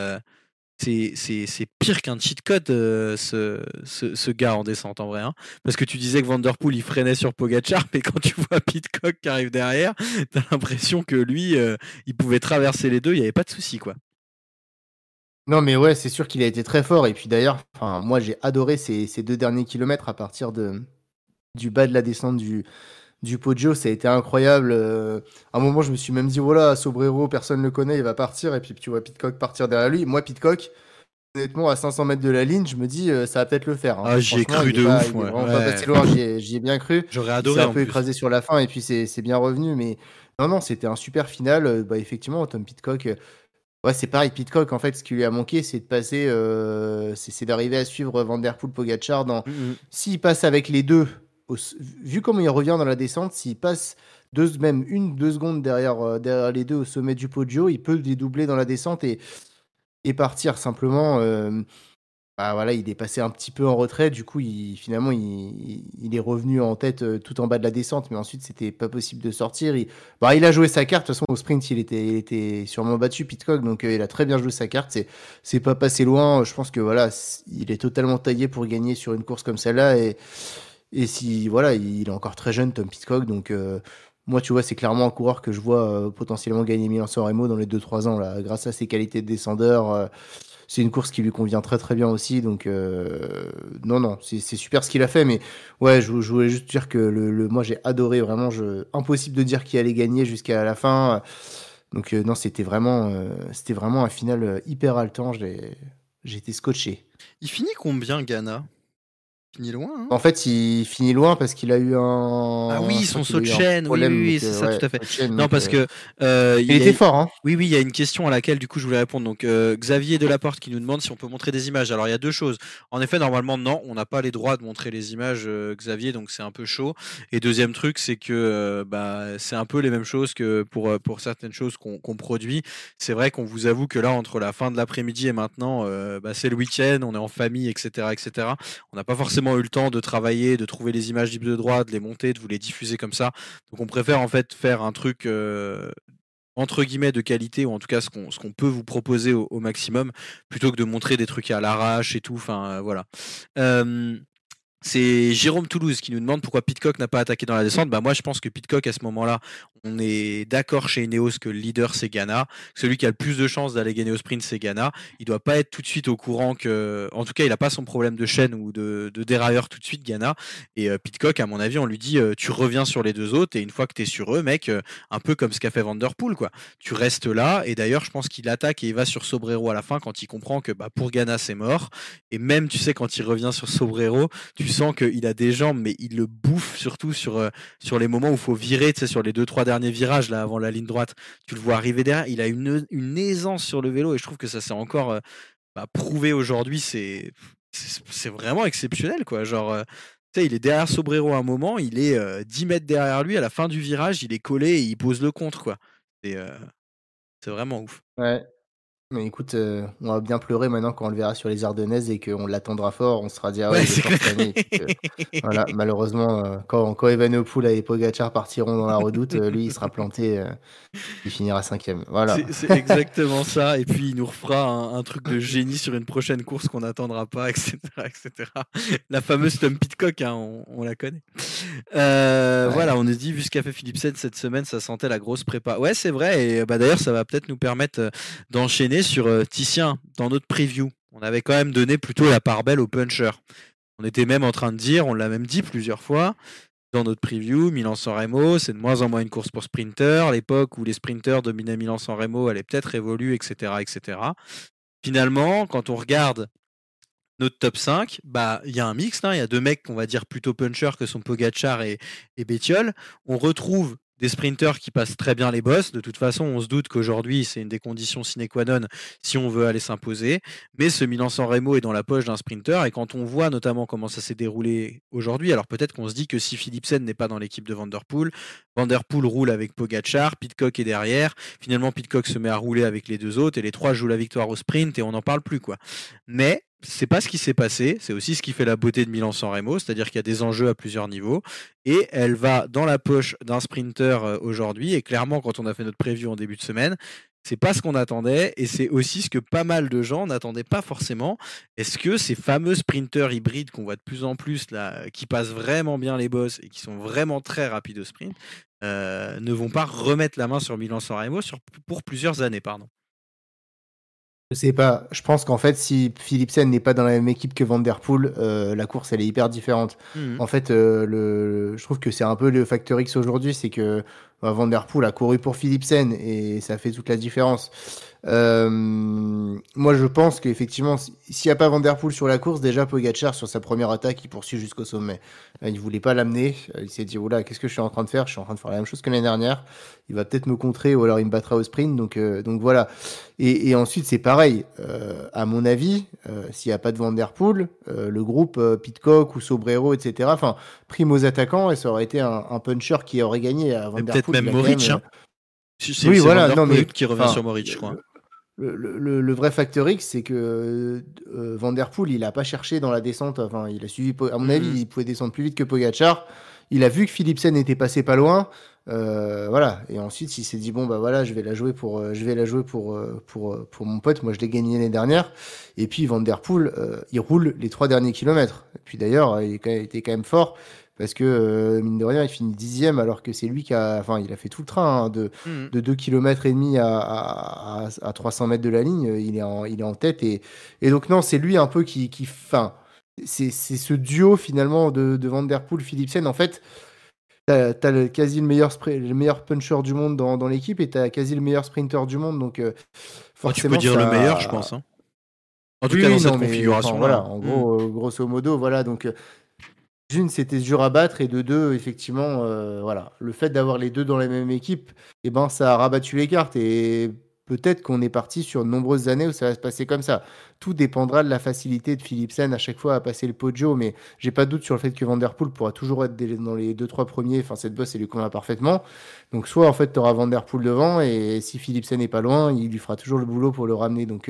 C'est pire qu'un cheat code, ce gars en descente en vrai. Hein. Parce que tu disais que Van Der Poel il freinait sur Pogacar, mais quand tu vois Pidcock qui arrive derrière, t'as l'impression que lui, il pouvait traverser les deux, il n'y avait pas de souci quoi. Non, mais ouais, c'est sûr qu'il a été très fort. Et puis d'ailleurs, enfin, moi, j'ai adoré ces 2 derniers kilomètres à partir du bas de la descente du Poggio. Ça a été incroyable. À un moment, je me suis même dit, voilà, Sobrero, personne ne le connaît, il va partir. Et puis tu vois Pidcock partir derrière lui. Moi, Pidcock, honnêtement, à 500 mètres de la ligne, je me dis, ça va peut-être le faire. Hein. Ah, j'y ai Franchement, cru de ouf, il est ouais. vraiment pas Ouais. passé loin. J'y ai bien cru. J'aurais Il s'est adoré un en peu plus. écrasé sur la fin et puis c'est bien revenu. Mais non, non, c'était un super final. Bah, effectivement, Tom Pidcock. Ouais, c'est pareil, Pidcock, en fait, ce qui lui a manqué, c'est de passer, c'est d'arriver à suivre Van Der Poel, Pogacar Mm, s'il passe avec les deux, vu comment il revient dans la descente, s'il passe même 1, 2 secondes derrière les deux au sommet du Poggio, il peut les doubler dans la descente et partir simplement. Bah, voilà, il est passé un petit peu en retrait, du coup, finalement, il est revenu en tête tout en bas de la descente, mais ensuite, c'était pas possible de sortir. Il a joué sa carte, de toute façon, au sprint, il était sûrement battu, Pidcock, donc il a très bien joué sa carte. C'est pas passé loin. Je pense que voilà, il est totalement taillé pour gagner sur une course comme celle-là. Et si, voilà, il est encore très jeune, Tom Pidcock, donc moi, tu vois, c'est clairement un coureur que je vois potentiellement gagner Milan-San Remo dans les 2-3 ans, là, grâce à ses qualités de descendeur. C'est une course qui lui convient très très bien aussi, donc non, non, c'est super ce qu'il a fait, mais ouais, je voulais juste dire que moi j'ai adoré, vraiment, impossible de dire qui allait gagner jusqu'à la fin, donc non, c'était vraiment un final hyper haletant, j'ai été scotché. Il finit combien, Ghana? Il finit loin, hein? En fait, il finit loin parce qu'il a eu Ah un, oui, je crois son qu'il saut a de eu un chaîne, oui, oui, problème, oui, donc c'est ça, tout ouais, à fait. saut de chaîne, Non, donc parce que il était fort, hein. oui, oui, il y a une question à laquelle du coup je voulais répondre. Donc Xavier Delaporte qui nous demande si on peut montrer des images. Alors il y a deux choses. En effet, normalement non, on n'a pas les droits de montrer les images, Xavier, donc c'est un peu chaud. Et deuxième truc, c'est que bah, c'est un peu les mêmes choses que pour certaines choses qu'on produit. C'est vrai qu'on vous avoue que là, entre la fin de l'après-midi et maintenant, bah, c'est le week-end, on est en famille, etc., etc. On n'a pas forcément eu le temps de travailler, de trouver les images libres de droit, de les monter, de vous les diffuser comme ça. Donc on préfère en fait faire un truc entre guillemets de qualité, ou en tout cas ce qu'on peut vous proposer au maximum, plutôt que de montrer des trucs à l'arrache et tout. Enfin voilà. Euh, c'est Jérôme Toulouse qui nous demande pourquoi Pidcock n'a pas attaqué dans la descente. Bah moi je pense que Pidcock à ce moment-là, on est d'accord chez Ineos que le leader c'est Ghana. Celui qui a le plus de chances d'aller gagner au sprint c'est Ghana. Il doit pas être tout de suite au courant que, en tout cas il a pas son problème de chaîne ou de dérailleur tout de suite Ghana. Et Pidcock à mon avis on lui dit tu reviens sur les deux autres et une fois que tu es sur eux mec, un peu comme ce qu'a fait Van Der Poel quoi. Tu restes là et d'ailleurs je pense qu'il attaque et il va sur Sobrero à la fin quand il comprend que bah, pour Ghana c'est mort. Et même tu sais quand il revient sur Sobrero tu sens qu'il a des jambes, mais il le bouffe surtout sur les moments où il faut virer, tu sais, sur les 2-3 derniers virages là avant la ligne droite. Tu le vois arriver derrière, il a une aisance sur le vélo et je trouve que ça s'est encore bah, prouvé aujourd'hui. C'est vraiment exceptionnel quoi. Genre, tu sais, il est derrière Sobrero à un moment, il est 10 mètres derrière lui à la fin du virage, il est collé et il pose le contre quoi. C'est euh, c'est vraiment ouf. Ouais. Mais écoute, on va bien pleurer maintenant quand on le verra sur les Ardennaises et qu'on l'attendra fort. On se sera dit: «Ah ouais, Ouais, il est c'est fort clair. cette année» et puis que voilà, malheureusement, quand Evenepoel et Pogačar partiront dans la redoute, lui, il sera planté, il finira 5e. Voilà. C'est exactement ça. Et puis, il nous refera un truc de génie sur une prochaine course qu'on n'attendra pas, etc., etc. La fameuse Tom Pitcock, hein, on la connaît. Ouais. Voilà, on nous dit, vu ce qu'a fait Philipsen cette semaine, ça sentait la grosse prépa. Ouais, c'est vrai. Et bah, d'ailleurs, ça va peut-être nous permettre d'enchaîner sur Titien, dans notre preview. On avait quand même donné plutôt la part belle au puncher. On était même en train de dire, on l'a même dit plusieurs fois, dans notre preview, Milan-San Remo, c'est de moins en moins une course pour sprinters. L'époque où les sprinters dominaient Milan-San Remo, elle est peut-être révolue, etc., etc. Finalement, quand on regarde notre top 5, bah il y a un mix, hein, il y a deux mecs qu'on va dire plutôt punchers que sont Pogacar et Bettiol. On retrouve des sprinters qui passent très bien les bosses. De toute façon, on se doute qu'aujourd'hui, c'est une des conditions sine qua non si on veut aller s'imposer. Mais ce Milan-San Remo est dans la poche d'un sprinter. Et quand on voit notamment comment ça s'est déroulé aujourd'hui, alors peut-être qu'on se dit que si Philipsen n'est pas dans l'équipe de Van Der Poel roule avec Pogacar, Pidcock est derrière. Finalement, Pidcock se met à rouler avec les deux autres et les trois jouent la victoire au sprint et on n'en parle plus, quoi. Mais c'est pas ce qui s'est passé, c'est aussi ce qui fait la beauté de Milan-San Remo, c'est-à-dire qu'il y a des enjeux à plusieurs niveaux, et elle va dans la poche d'un sprinter aujourd'hui, et clairement quand on a fait notre preview en début de semaine, c'est pas ce qu'on attendait, et c'est aussi ce que pas mal de gens n'attendaient pas forcément. Est-ce que ces fameux sprinters hybrides qu'on voit de plus en plus là, qui passent vraiment bien les bosses et qui sont vraiment très rapides au sprint, ne vont pas remettre la main sur Milan-San Remo pour plusieurs années, pardon. Je sais pas, je pense qu'en fait, si Philipsen n'est pas dans la même équipe que Van Der Poel, la course, elle est hyper différente. Mhm. En fait, je trouve que c'est un peu le facteur X aujourd'hui, c'est que Van Der Poel a couru pour Philipsen et ça fait toute la différence. Moi, je pense qu'effectivement, s'il n'y a pas Van Der Poel sur la course, déjà Pogacar, sur sa première attaque, il poursuit jusqu'au sommet. Il voulait pas l'amener. Il s'est dit, oula, qu'est-ce que je suis en train de faire? Je suis en train de faire la même chose que l'année dernière. Il va peut-être me contrer ou alors il me battra au sprint. Donc voilà. Et ensuite, c'est pareil. À mon avis, s'il n'y a pas de Van Der Poel, le groupe Pidcock ou Sobrero, etc., enfin, prime aux attaquants, et ça aurait été un puncher qui aurait gagné à Van Mais Der peut-être Poel. même Il a quand même. Moric, hein. C'est Oui, Van voilà, Der non, Poel mais qui revient enfin, sur Moric, je crois. le vrai facteur X, c'est que Van Der Poel, il a pas cherché dans la descente. Enfin, il a suivi. À mon avis, Mhm. il pouvait descendre plus vite que Pogacar. Il a vu que Philipsen était passé pas loin. Voilà. Et ensuite, il s'est dit bon bah voilà, je vais la jouer pour mon pote. Moi, je l'ai gagné l'année dernière. Et puis Van Der Poel, il roule les 3 derniers kilomètres. Et puis d'ailleurs, était quand même fort. Parce que, mine de rien, il finit 10e alors que c'est lui enfin, il a fait tout le train hein, Mhm. de 2 km et demi à 300 mètres de la ligne. Il est en tête. Et donc, non, c'est lui un peu enfin, c'est ce duo finalement de Van Der Poel, Philipsen. En fait, t'as quasi le meilleur puncher du monde dans l'équipe et t'as quasi le meilleur sprinter du monde. Donc, Oh, tu peux forcément, dire le meilleur, je pense, ça. hein. En tout Oui, cas, dans oui, cette non, mais enfin, configuration-là, voilà, hein. en Mhm. gros, grosso modo, voilà. Donc, d'une, c'était dur à battre, et de deux, effectivement, voilà, le fait d'avoir les deux dans la même équipe, eh ben, ça a rabattu les cartes. Et peut-être qu'on est parti sur de nombreuses années où ça va se passer comme ça. Tout dépendra de la facilité de Philipsen à chaque fois à passer le Poggio, mais j'ai pas de doute sur le fait que Van Der Poel pourra toujours être dans les deux trois premiers. Enfin, cette bosse, elle lui convient parfaitement. Donc, soit en fait, tu auras Van Der Poel devant, et si Philipsen n'est pas loin, il lui fera toujours le boulot pour le ramener. Donc,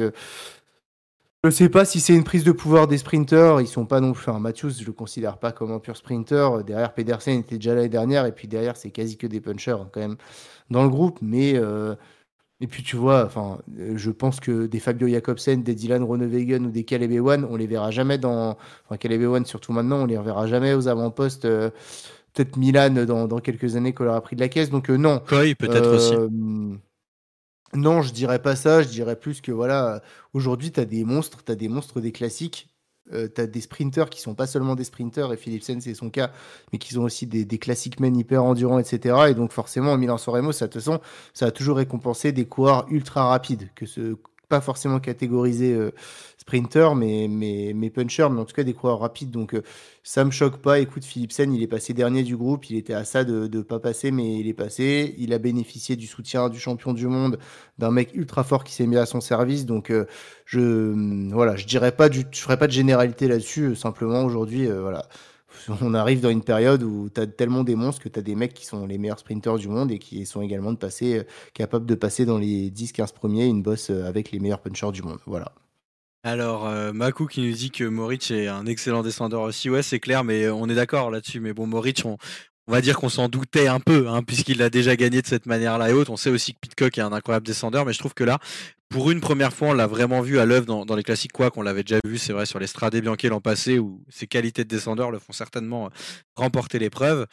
je sais pas si c'est une prise de pouvoir des sprinters. Ils sont pas non plus. Enfin, Matthews, je le considère pas comme un pur sprinter. Derrière, Pedersen était déjà l'année dernière. Et puis derrière, c'est quasi que des punchers hein, quand même dans le groupe. Mais et puis tu vois, enfin, je pense que des Fabio Jakobsen, des Dylan Groenewegen ou des Caleb Ewan, on les verra jamais dans. Enfin, Caleb Ewan surtout maintenant, on les reverra jamais aux avant-postes. Peut-être Milan dans quelques années qu'on leur a pris de la caisse. Donc non. Koi, peut-être aussi. Euh, non, je dirais pas ça. Je dirais plus que voilà, aujourd'hui, tu as des monstres des classiques. Tu as des sprinters qui sont pas seulement des sprinters, et Philipsen, c'est son cas, mais qui sont aussi des classiques men hyper endurants, etc. Et donc, forcément, Milan-San Remo, ça, de toute façon, ça a toujours récompensé des coureurs ultra rapides, pas forcément catégorisés sprinters, mais punchers, mais en tout cas des coureurs rapides. Donc, ça me choque pas. Écoute, Philipsen, il est passé dernier du groupe. Il était à ça de ne pas passer, mais il est passé. Il a bénéficié du soutien du champion du monde, d'un mec ultra fort qui s'est mis à son service. Donc, voilà, je ferai pas de généralité là-dessus. Simplement, aujourd'hui, voilà, on arrive dans une période où tu as tellement des monstres que tu as des mecs qui sont les meilleurs sprinters du monde et qui sont également capables de passer dans les 10-15 premiers une bosse avec les meilleurs punchers du monde. Voilà. Alors, Makou qui nous dit que Moritz est un excellent descendeur aussi. Ouais, c'est clair, mais on est d'accord là-dessus. Mais bon, Moritz, on va dire qu'on s'en doutait un peu, hein, puisqu'il l'a déjà gagné de cette manière-là et autres. On sait aussi que Pidcock est un incroyable descendeur, mais je trouve que là, pour une première fois, on l'a vraiment vu à l'œuvre dans les classiques quoi, qu'on l'avait déjà vu, c'est vrai, sur les Strade Bianche l'an passé, où ses qualités de descendeur le font certainement remporter l'épreuve.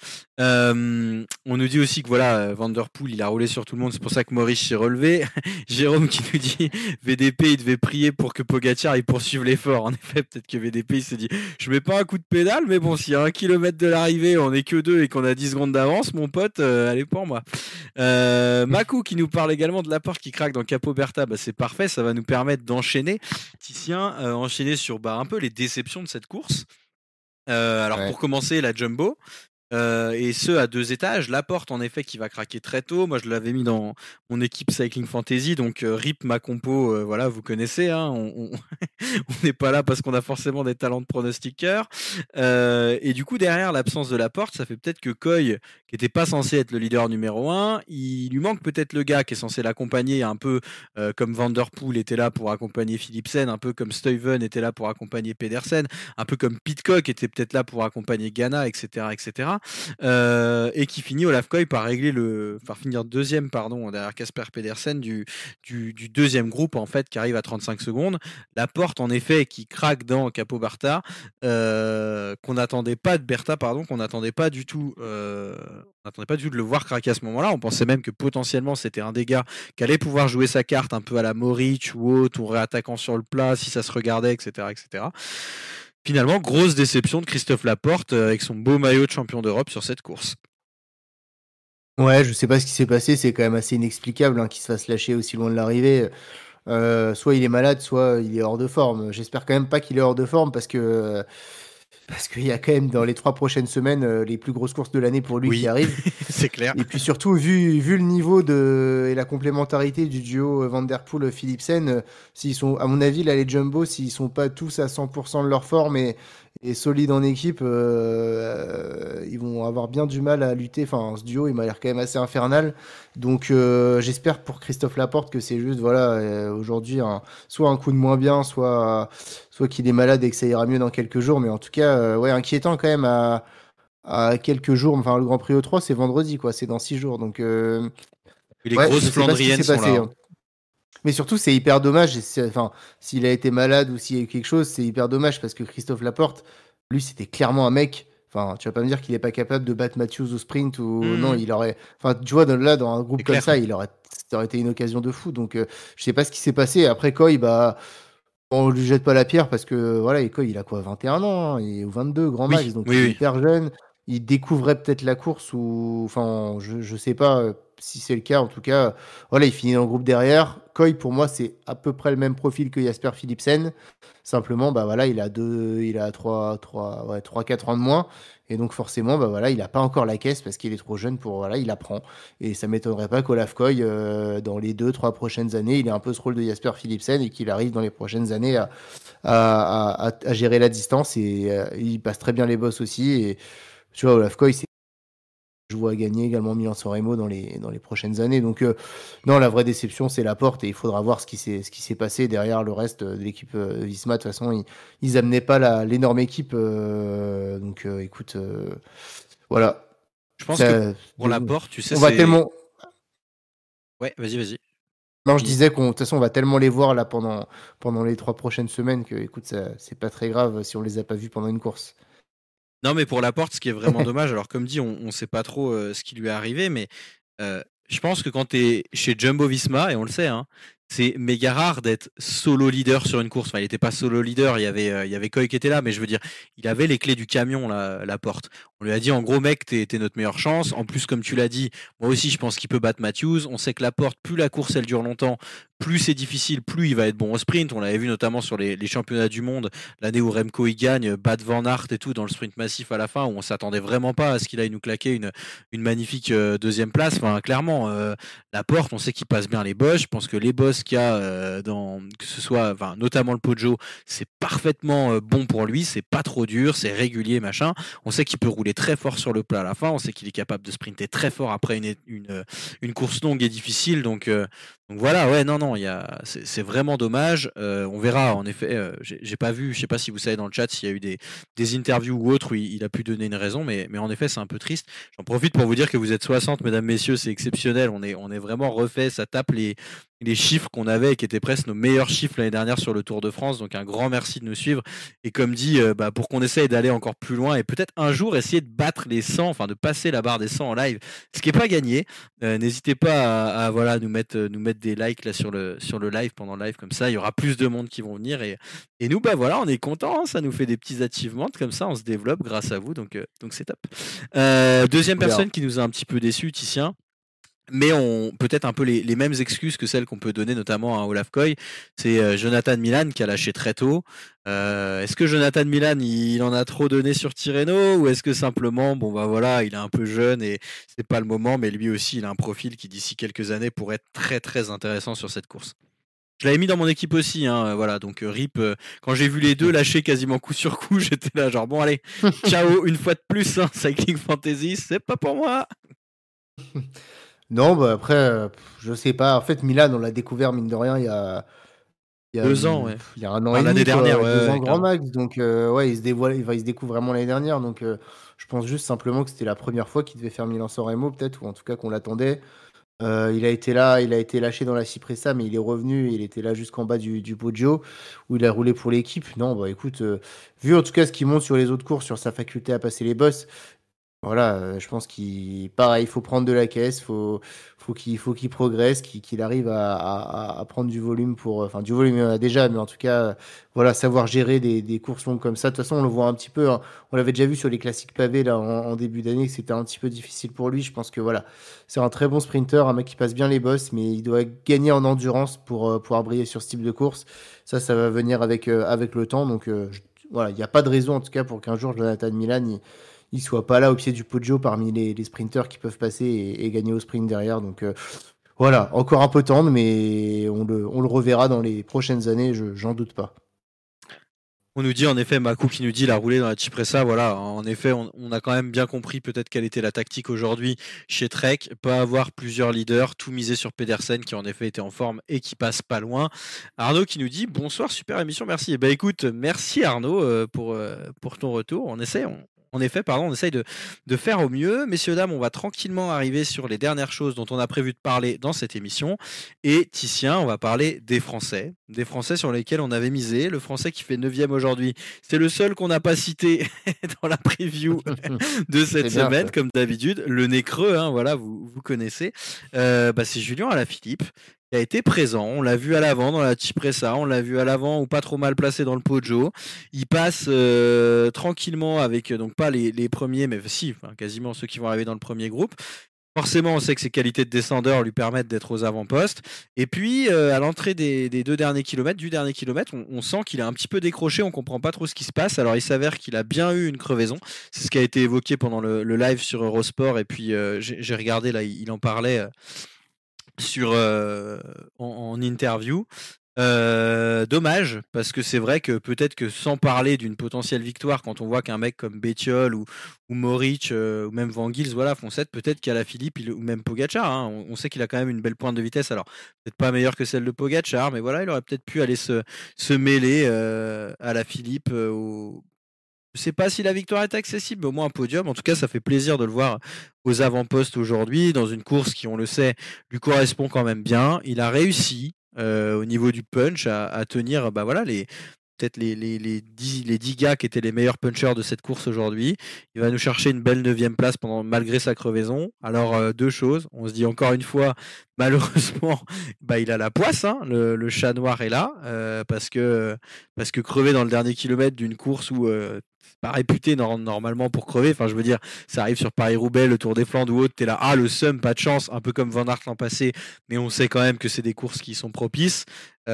On nous dit aussi que voilà, Van Der Poel, il a roulé sur tout le monde, c'est pour ça que Maurice s'est relevé. Jérôme qui nous dit VDP, il devait prier pour que Pogacar il poursuive l'effort. En effet, peut-être que VDP il s'est dit je mets pas un coup de pédale, mais bon, s'il y a 1 kilomètre de l'arrivée, on est que deux et qu'on a 10 secondes d'avance, mon pote, allez pour moi. Makou qui nous parle également de la porte qui craque dans Capo Berta, bah, c'est parfait, ça va nous permettre d'enchaîner. Titien, enchaîner sur un peu les déceptions de cette course. Alors Ouais. pour commencer, la Jumbo. Et ce à 2 étages. La porte en effet qui va craquer très tôt. Moi je l'avais mis dans mon équipe Cycling Fantasy, donc RIP ma compo, voilà, vous connaissez, hein, on n'est pas là parce qu'on a forcément des talents de pronostiqueurs. Et du coup derrière l'absence de la porte, ça fait peut-être que Coy, qui n'était pas censé être le leader numéro 1, il lui manque peut-être le gars qui est censé l'accompagner un peu comme Van Der Poel était là pour accompagner Philipsen, un peu comme Stuyven était là pour accompagner Pedersen, un peu comme Pidcock était peut-être là pour accompagner Ghana, etc., etc. Et qui finit Olaf Koy par finir deuxième, pardon, derrière Casper Pedersen du deuxième groupe en fait qui arrive à 35 secondes. La porte en effet qui craque dans Capo Barta, qu'on n'attendait pas de Bertha, pardon, qu'on n'attendait pas du tout. On n'attendait pas du tout de le voir craquer à ce moment-là. On pensait même que potentiellement c'était un des gars qui allait pouvoir jouer sa carte un peu à la Moritz ou autre, ou réattaquant sur le plat si ça se regardait, etc., etc. Finalement, grosse déception de Christophe Laporte avec son beau maillot de champion d'Europe sur cette course. Ouais, je sais pas ce qui s'est passé. C'est quand même assez inexplicable hein, qu'il se fasse lâcher aussi loin de l'arrivée. Soit il est malade, soit il est hors de forme. J'espère quand même pas qu'il est hors de forme parce qu'il y a quand même dans les 3 prochaines semaines les plus grosses courses de l'année pour lui qui Oui, arrivent. c'est clair. Et puis surtout, vu le niveau et la complémentarité du duo Van Der Poel-Philipsen, s'ils sont, à mon avis, là, les Jumbo, s'ils sont pas tous à 100% de leur forme et solide en équipe, ils vont avoir bien du mal à lutter. Enfin, ce duo, il m'a l'air quand même assez infernal. Donc, j'espère pour Christophe Laporte que c'est juste, voilà, aujourd'hui, soit un coup de moins bien, soit qu'il est malade et que ça ira mieux dans quelques jours. Mais en tout cas, ouais, inquiétant quand même à quelques jours. Enfin, le Grand Prix E3, c'est vendredi, quoi. C'est dans 6 jours. Donc, Et les ouais, je grosses sais pas ce qui Flandriennes s'est sont là, passé, hein. hein. Mais surtout, c'est hyper dommage. Enfin, s'il a été malade ou s'il y a eu quelque chose, c'est hyper dommage parce que Christophe Laporte, lui, c'était clairement un mec. Enfin, tu vas pas me dire qu'il est pas capable de battre Matthews au sprint ou non, Mhm. il aurait. Enfin, tu vois, là, dans un C'est groupe comme clair. ça, ça aurait été une occasion de fou. Donc, je sais pas ce qui s'est passé. Après, Coy, bah, on lui jette pas la pierre parce que voilà, et Coy, il a quoi, 21 ans, ou 22 grand Oui, max, donc oui, il est oui. hyper jeune. Il découvrait peut-être la course ou, enfin, je sais pas si c'est le cas. En tout cas, voilà, il finit dans le groupe derrière. Coy, pour moi, c'est à peu près le même profil que Jasper Philipsen. Simplement, bah voilà, il a 4 ans de moins. Et donc, forcément, bah voilà, il a pas encore la caisse parce qu'il est trop jeune pour, voilà, il apprend. Et ça m'étonnerait pas qu'Olaf Koy, dans les 2, 3 prochaines années, il ait un peu ce rôle de Jasper Philipsen et qu'il arrive dans les prochaines années à gérer la distance. Et il passe très bien les bosses aussi. Et tu vois, Olaf Koy, je vois gagner également Milan-San Remo dans les prochaines années. Donc, non, la vraie déception, c'est la porte et il faudra voir ce qui s'est passé derrière le reste de l'équipe Visma. De toute façon, ils amenaient pas l'énorme équipe. Donc, écoute, voilà. Je pense que Ça, pour la porte, tu sais, on va c'est. tellement. Ouais, vas-y, vas-y. Non, je Fini. disais de toute façon, on va tellement les voir là pendant les 3 prochaines semaines que, écoute, ça, c'est pas très grave si on les a pas vus pendant une course. Non, mais pour Laporte, ce qui est vraiment dommage, alors comme dit, on ne sait pas trop ce qui lui est arrivé, mais je pense que quand tu es chez Jumbo Visma, et on le sait, hein, c'est méga rare d'être solo leader sur une course. Enfin, il n'était pas solo leader, il y avait Coy qui était là, mais je veux dire, il avait les clés du camion, Laporte. On lui a dit, en gros, mec, t'es notre meilleure chance. En plus, comme tu l'as dit, moi aussi, je pense qu'il peut battre Matthews. On sait que Laporte, plus la course, elle dure longtemps, plus c'est difficile, plus il va être bon au sprint. On l'avait vu notamment sur les championnats du monde l'année où Remco il gagne, bat Van Aert et tout dans le sprint massif à la fin, où on s'attendait vraiment pas à ce qu'il aille nous claquer une magnifique deuxième place. Enfin, clairement, Laporte, on sait qu'il passe bien les bosses. Je pense que les bosses qu'il y a que ce soit, enfin, notamment le Poggio, c'est parfaitement bon pour lui. C'est pas trop dur, c'est régulier, machin. On sait qu'il peut rouler très fort sur le plat à la fin. On sait qu'il est capable de sprinter très fort après une course longue et difficile. Donc voilà, ouais, non, non, c'est vraiment dommage. On verra, en effet. J'ai pas vu, je sais pas si vous savez dans le chat s'il y a eu des interviews ou autres où il a pu donner une raison, mais en effet, c'est un peu triste. J'en profite pour vous dire que vous êtes 60, mesdames, messieurs, c'est exceptionnel. On est vraiment refait. Ça tape les chiffres qu'on avait et qui étaient presque nos meilleurs chiffres l'année dernière sur le Tour de France. Donc un grand merci de nous suivre. Et comme dit, bah, pour qu'on essaye d'aller encore plus loin et peut-être un jour essayer de battre les 100, enfin de passer la barre des 100 en live, ce qui n'est pas gagné. N'hésitez pas voilà, nous mettre des likes là sur le live pendant le live, comme ça il y aura plus de monde qui vont venir et nous bah voilà, on est content, hein, ça nous fait des petits achievements comme ça, on se développe grâce à vous, donc c'est top. Deuxième On verra. personne qui nous a un petit peu déçus, Titien, mais on peut-être un peu les mêmes excuses que celles qu'on peut donner notamment à Olaf Koy, c'est Jonathan Milan qui a lâché très tôt. Est-ce que Jonathan Milan il en a trop donné sur Tirreno, ou est-ce que simplement bon bah voilà, il est un peu jeune et c'est pas le moment, mais lui aussi il a un profil qui d'ici quelques années pourrait être très très intéressant sur cette course. Je l'avais mis dans mon équipe aussi, hein, voilà, donc RIP, quand j'ai vu les deux lâcher quasiment coup sur coup, j'étais là genre bon allez, ciao une fois de plus, hein, Cycling Fantasy, c'est pas pour moi. Non, bah après, je sais pas. En fait, Milan, on l'a découvert, mine de rien, Deux ans, ouais. il y a un an Enfin, et l'année demi, quoi, dernière, ouais, ouais, 2 ans ouais, grand clairement. max. Donc, ouais, il se découvre vraiment l'année dernière. Donc, je pense juste simplement que c'était la première fois qu'il devait faire Milan-San Remo, peut-être, ou en tout cas qu'on l'attendait. Il a été là, il a été lâché dans la Cipressa, mais il est revenu. Il était là jusqu'en bas du Poggio, où il a roulé pour l'équipe. Non, bah écoute, vu en tout cas ce qu'il montre sur les autres courses, sur sa faculté à passer les bosses, voilà, je pense pareil, il faut prendre de la caisse, faut qu'il progresse, qu'il arrive à prendre du volume enfin, du volume il en a déjà, mais en tout cas, voilà, savoir gérer des courses longues comme ça. De toute façon, on le voit un petit peu, hein. On l'avait déjà vu sur les classiques pavés, là, en début d'année, que c'était un petit peu difficile pour lui. Je pense que voilà, c'est un très bon sprinter, un mec qui passe bien les bosses, mais il doit gagner en endurance pour pouvoir briller sur ce type de course. Ça va venir avec le temps. Donc, voilà, il n'y a pas de raison, en tout cas, pour qu'un jour, Jonathan Milan, il soit pas là au pied du Poggio parmi les sprinters qui peuvent passer et gagner au sprint derrière. Donc, voilà, encore un peu tendre, mais on le reverra dans les prochaines années, j'en doute pas. On nous dit en effet, Makou qui nous dit la roulée dans la Cipressa, voilà, en effet, on a quand même bien compris peut-être quelle était la tactique aujourd'hui chez Trek, pas avoir plusieurs leaders, tout miser sur Pedersen qui en effet était en forme et qui passe pas loin. Arnaud qui nous dit bonsoir, super émission, merci. Eh ben écoute, merci Arnaud pour ton retour. En effet, pardon, on essaye de faire au mieux. Messieurs, dames, on va tranquillement arriver sur les dernières choses dont on a prévu de parler dans cette émission. Et Titien, on va parler des Français sur lesquels on avait misé. Le Français qui fait 9e aujourd'hui, c'est le seul qu'on n'a pas cité dans la preview de cette C'est bien, semaine, ça. comme d'habitude. Le nez creux, hein, voilà, vous connaissez. C'est Julien Alaphilippe qui a été présent. On l'a vu à l'avant dans la Cipressa, on l'a vu à l'avant ou pas trop mal placé dans le Poggio. Il passe tranquillement avec, donc pas les premiers, mais si, enfin, quasiment ceux qui vont arriver dans le premier groupe. Forcément, on sait que ses qualités de descendeur lui permettent d'être aux avant-postes. Et puis, à l'entrée des 2 derniers kilomètres, du dernier kilomètre, on sent qu'il a un petit peu décroché, on comprend pas trop ce qui se passe. Alors, il s'avère qu'il a bien eu une crevaison. C'est ce qui a été évoqué pendant le live sur Eurosport. Et puis, j'ai regardé, là, il en parlait en interview. Dommage, parce que c'est vrai que peut-être que sans parler d'une potentielle victoire, quand on voit qu'un mec comme Bettiol ou Moric ou même Van Gils voilà, font 7, peut-être qu'à la Philippe ou même Pogacar, hein, on sait qu'il a quand même une belle pointe de vitesse, alors peut-être pas meilleure que celle de Pogacar, mais voilà, il aurait peut-être pu aller se mêler à la Philippe. Je sais pas si la victoire est accessible, mais au moins un podium. En tout cas, ça fait plaisir de le voir aux avant-postes aujourd'hui, dans une course qui, on le sait, lui correspond quand même bien. Il a réussi au niveau du punch à tenir bah voilà, peut-être les 10 gars qui étaient les meilleurs punchers de cette course aujourd'hui. Il va nous chercher une belle 9e place malgré sa crevaison. Alors, deux choses. On se dit encore une fois, malheureusement, bah, il a la poisse, hein, le chat noir est là, parce que crever dans le dernier kilomètre d'une course où c'est pas réputé normalement pour crever. Enfin, je veux dire, ça arrive sur Paris-Roubaix, le Tour des Flandres ou autre, t'es là, le seum, pas de chance, un peu comme Van Aert l'an passé, mais on sait quand même que c'est des courses qui sont propices.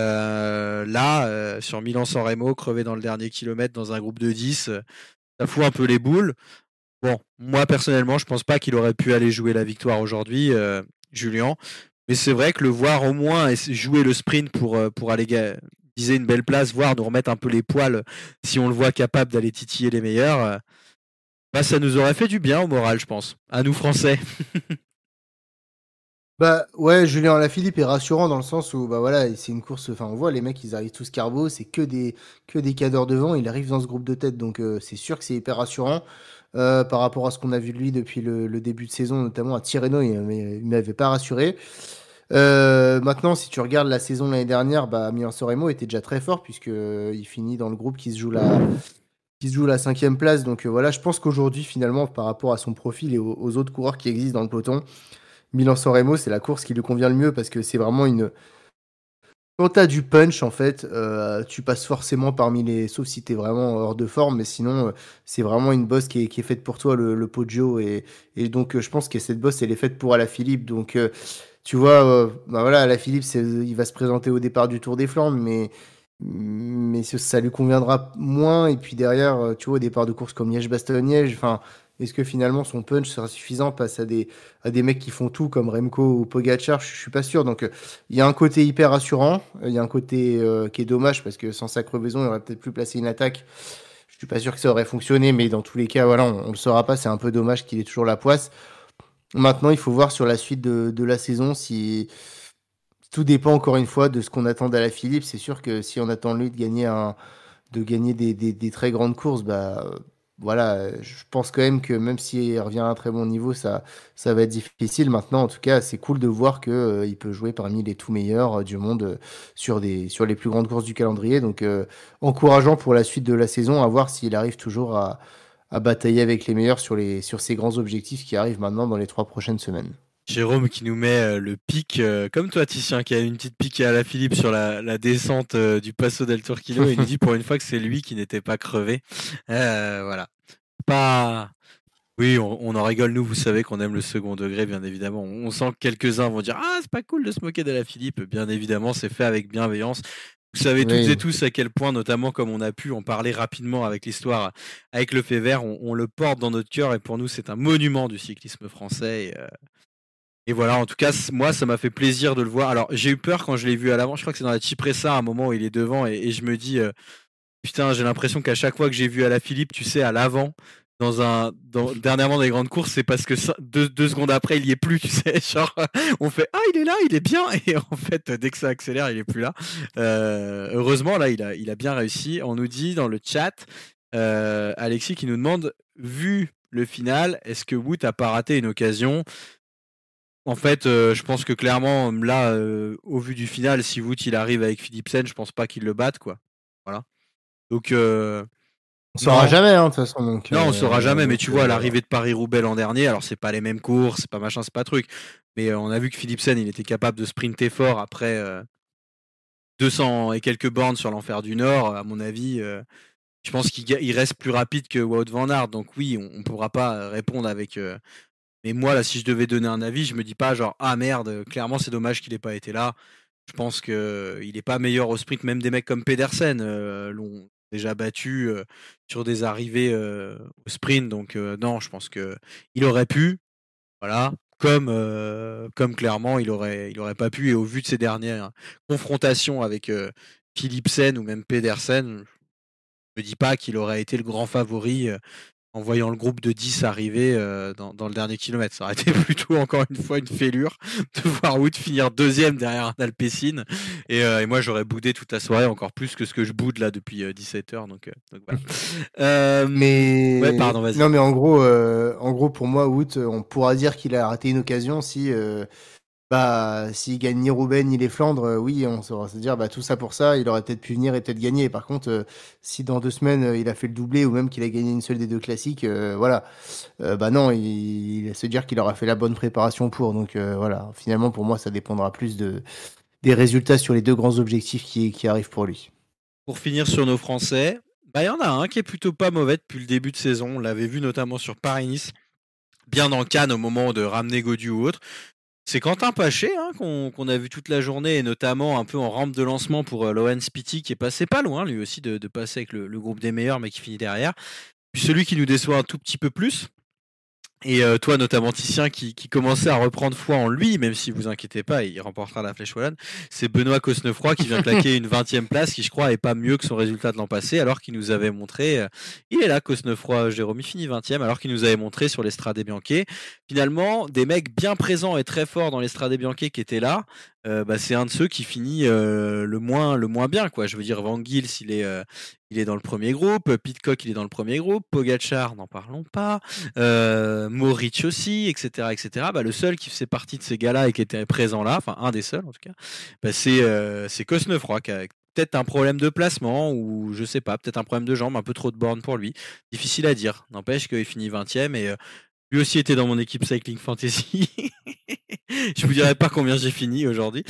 Là, sur Milan-San Remo, crever dans le dernier kilomètre dans un groupe de 10, ça fout un peu les boules. Bon, moi personnellement, je pense pas qu'il aurait pu aller jouer la victoire aujourd'hui, Julien. Mais c'est vrai que le voir au moins jouer le sprint pour aller viser une belle place, voire nous remettre un peu les poils si on le voit capable d'aller titiller les meilleurs, bah, ça nous aurait fait du bien au moral, je pense. À nous Français. Bah ouais, Julien Alaphilippe est rassurant dans le sens où bah voilà, c'est une course. Enfin, on voit les mecs, ils arrivent tous carbo, c'est que des cadors devant. Il arrive dans ce groupe de tête, donc c'est sûr que c'est hyper rassurant par rapport à ce qu'on a vu de lui depuis le début de saison, notamment à Tirreno, il m'avait pas rassuré. Maintenant, si tu regardes la saison de l'année dernière, bah Milan-San Remo était déjà très fort puisque il finit dans le groupe qui se joue la 5e place. Donc voilà, je pense qu'aujourd'hui, finalement, par rapport à son profil et aux autres coureurs qui existent dans le peloton. Milan-San Remo, c'est la course qui lui convient le mieux parce que c'est vraiment une. Quand t'as du punch, en fait, tu passes forcément parmi les. Sauf si t'es vraiment hors de forme, mais sinon, c'est vraiment une bosse qui est faite pour toi, le Poggio. Et donc, je pense que cette bosse, elle est faite pour Alaphilippe. Donc, tu vois, bah voilà, Alaphilippe, il va se présenter au départ du Tour des Flandres, mais ça lui conviendra moins. Et puis derrière, tu vois, au départ de courses comme Liège-Bastogne-Liège, enfin. Est-ce que finalement son punch sera suffisant face à des mecs qui font tout comme Remco ou Pogacar? Je suis pas sûr. Donc il y a un côté hyper rassurant, il y a un côté qui est dommage parce que sans sa crevaison, il aurait peut-être plus placé une attaque. Je suis pas sûr que ça aurait fonctionné, mais dans tous les cas, voilà, on le saura pas. C'est un peu dommage qu'il ait toujours la poisse. Maintenant, il faut voir sur la suite de la saison si tout dépend encore une fois de ce qu'on attend d'Alaphilippe. C'est sûr que si on attend de lui de gagner des très grandes courses, bah voilà, je pense quand même que même s'il revient à un très bon niveau, ça va être difficile. Maintenant, en tout cas, c'est cool de voir que il peut jouer parmi les tout meilleurs du monde sur les plus grandes courses du calendrier. Donc, encourageant pour la suite de la saison, à voir s'il arrive toujours à batailler avec les meilleurs sur ces grands objectifs qui arrivent maintenant dans les 3 prochaines semaines. Jérôme qui nous met le pic, comme toi Titien, qui a une petite pique à la Philippe sur la descente du Passo del Turquillo. Il nous dit pour une fois que c'est lui qui n'était pas crevé. Voilà. Pas. Oui, on en rigole, nous, vous savez qu'on aime le second degré, bien évidemment. On sent que quelques-uns vont dire ah, c'est pas cool de se moquer de la Philippe. Bien évidemment, c'est fait avec bienveillance. Vous savez toutes et Oui. tous à quel point, notamment comme on a pu en parler rapidement avec l'histoire, avec le fait vert, on le porte dans notre cœur et pour nous, c'est un monument du cyclisme français. Et voilà, en tout cas, moi, ça m'a fait plaisir de le voir. Alors, j'ai eu peur quand je l'ai vu à l'avant. Je crois que c'est dans la Cipressa, à un moment où il est devant, et je me dis, Putain, j'ai l'impression qu'à chaque fois que j'ai vu Alaphilippe, tu sais, à l'avant, dernièrement dans les grandes courses, c'est parce que 2 secondes après, il y est plus, tu sais. Genre, on fait ah, il est là, il est bien, et en fait, dès que ça accélère, il est plus là. Heureusement, là, il a bien réussi. On nous dit dans le chat, Alexis qui nous demande, vu le final, est-ce que Wout a pas raté une occasion? En fait, je pense que clairement, là, au vu du final, si Wout il arrive avec Philipsen, je pense pas qu'il le batte, quoi. Voilà. Donc, On saura non, jamais, hein, de toute façon. non, on saura jamais. Mais tu vois, Voilà. l'arrivée de Paris-Roubaix l'an dernier, alors c'est pas les mêmes courses, c'est pas machin, c'est pas truc. Mais on a vu que Philipsen, il était capable de sprinter fort après 200 et quelques bornes sur l'Enfer du Nord. À mon avis, je pense qu'il reste plus rapide que Wout van Aert. Donc oui, on pourra pas répondre avec. Mais moi, là, si je devais donner un avis, je me dis pas genre ah merde, clairement c'est dommage qu'il ait pas été là. Je pense que il est pas meilleur au sprint, même des mecs comme Pedersen l'ont déjà battu sur des arrivées au sprint. Donc non, je pense que il aurait pu, voilà, comme clairement il aurait pas pu. Et au vu de ses dernières confrontations avec Philipsen ou même Pedersen, je me dis pas qu'il aurait été le grand favori en voyant le groupe de 10 arriver dans le dernier kilomètre. Ça aurait été plutôt, encore une fois, une fêlure de voir Wood finir deuxième derrière un Alpecin. Et moi, j'aurais boudé toute la soirée, encore plus que ce que je boude là depuis 17h. Donc voilà. Ouais, Mais pardon, vas-y. non, mais en gros, pour moi, Wout, on pourra dire qu'il a raté une occasion si, bah, s'il gagne ni Roubaix ni les Flandres, oui, on saura se dire, bah, tout ça pour ça, il aurait peut-être pu venir et peut-être gagner. Par contre, si dans 2 semaines, il a fait le doublé ou même qu'il a gagné une seule des deux classiques, voilà, bah non, il va se dire qu'il aura fait la bonne préparation pour. Donc voilà, finalement, pour moi, ça dépendra plus des résultats sur les deux grands objectifs qui arrivent pour lui. Pour finir sur nos Français, bah, il y en a un qui est plutôt pas mauvais depuis le début de saison. On l'avait vu notamment sur Paris-Nice, bien en canne au moment de ramener Godu ou autre. C'est Quentin Paché hein, qu'on a vu toute la journée et notamment un peu en rampe de lancement pour Lohan Spiti qui est passé pas loin lui aussi de passer avec le groupe des meilleurs mais qui finit derrière. Puis celui qui nous déçoit un tout petit peu plus, et toi, notamment Titien, qui commençait à reprendre foi en lui, même si vous inquiétez pas, il remportera la Flèche Wallonne, c'est Benoît Cosnefroy qui vient claquer une 20e place, qui je crois est pas mieux que son résultat de l'an passé, alors qu'il nous avait montré, il est là, Cosnefroy, Jérôme, il finit 20e, alors qu'il nous avait montré sur l'Estrade Bianche, finalement, des mecs bien présents et très forts dans l'Estrade Bianche qui étaient là, bah, c'est un de ceux qui finit le moins bien, quoi. Je veux dire, Van Gils, il est dans le premier groupe, Pidcock, il est dans le premier groupe, Pogacar, n'en parlons pas, Moric aussi, etc., etc. Bah, le seul qui faisait partie de ces gars-là et qui était présent là, enfin un des seuls en tout cas, bah, c'est Cosnefroy qui a peut-être un problème de placement ou je sais pas, peut-être un problème de jambes, un peu trop de bornes pour lui. Difficile à dire. N'empêche qu'il finit 20e et lui aussi était dans mon équipe Cycling Fantasy. Je vous dirai pas combien j'ai fini aujourd'hui.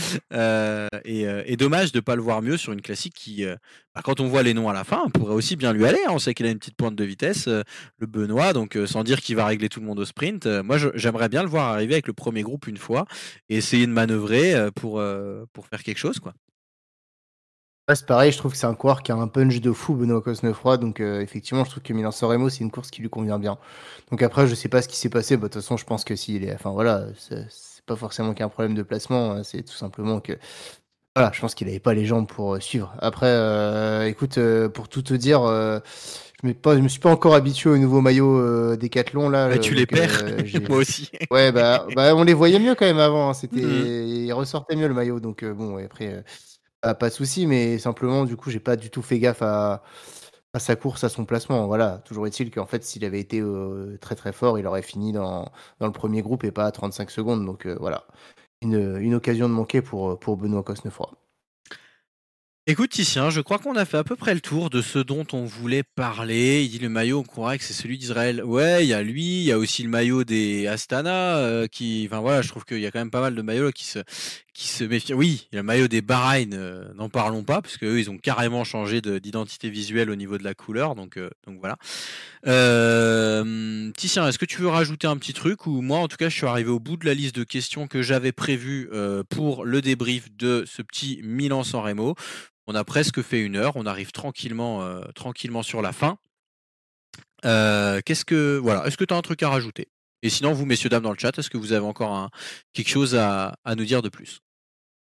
Et dommage de pas le voir mieux sur une classique qui, bah, quand on voit les noms à la fin, pourrait aussi bien lui aller. Hein. On sait qu'il a une petite pointe de vitesse, le Benoît, donc sans dire qu'il va régler tout le monde au sprint. Moi, j'aimerais bien le voir arriver avec le premier groupe une fois et essayer de manœuvrer pour faire quelque chose, quoi. Ouais, c'est pareil, je trouve que c'est un coureur qui a un punch de fou, Benoît Cosnefroy. Donc, effectivement, je trouve que Milan-San Remo, c'est une course qui lui convient bien. Donc, après, je sais pas ce qui s'est passé. Bah, de toute façon, je pense que s'il est. Enfin, voilà, c'est pas forcément qu'il y a un problème de placement. Hein, c'est tout simplement que. Voilà, je pense qu'il avait pas les jambes pour suivre. Après, écoute, pour tout te dire, je me suis pas encore habitué au nouveau maillot Décathlon, là. Bah, tu les Donc, perds, moi aussi. Ouais, bah, on les voyait mieux quand même avant. Hein, Mhm. il ressortait mieux le maillot. Donc, bon, et après. Pas de souci, mais simplement, du coup, j'ai pas du tout fait gaffe à sa course, à son placement. Voilà. Toujours est-il qu'en fait, s'il avait été très très fort, il aurait fini dans le premier groupe et pas à 35 secondes. Donc voilà. Une occasion de manquer pour Benoît Cosnefroy. Écoute, Titien, je crois qu'on a fait à peu près le tour de ce dont on voulait parler. Il dit le maillot, on croirait que c'est celui d'Israël. Ouais, il y a lui, il y a aussi le maillot des Astana, enfin voilà, je trouve qu'il y a quand même pas mal de maillots là, qui se méfient. Oui, il y a le maillot des Bahreïn, n'en parlons pas, parce qu'eux, ils ont carrément changé d'identité visuelle au niveau de la couleur, donc voilà. Titien, est-ce que tu veux rajouter un petit truc ou moi, en tout cas, je suis arrivé au bout de la liste de questions que j'avais prévues pour le débrief de ce petit Milan-San Remo. On a presque fait 1 heure, on arrive tranquillement sur la fin. Voilà, est-ce que tu as un truc à rajouter? Et sinon, vous, messieurs, dames, dans le chat, est-ce que vous avez encore quelque chose à nous dire de plus?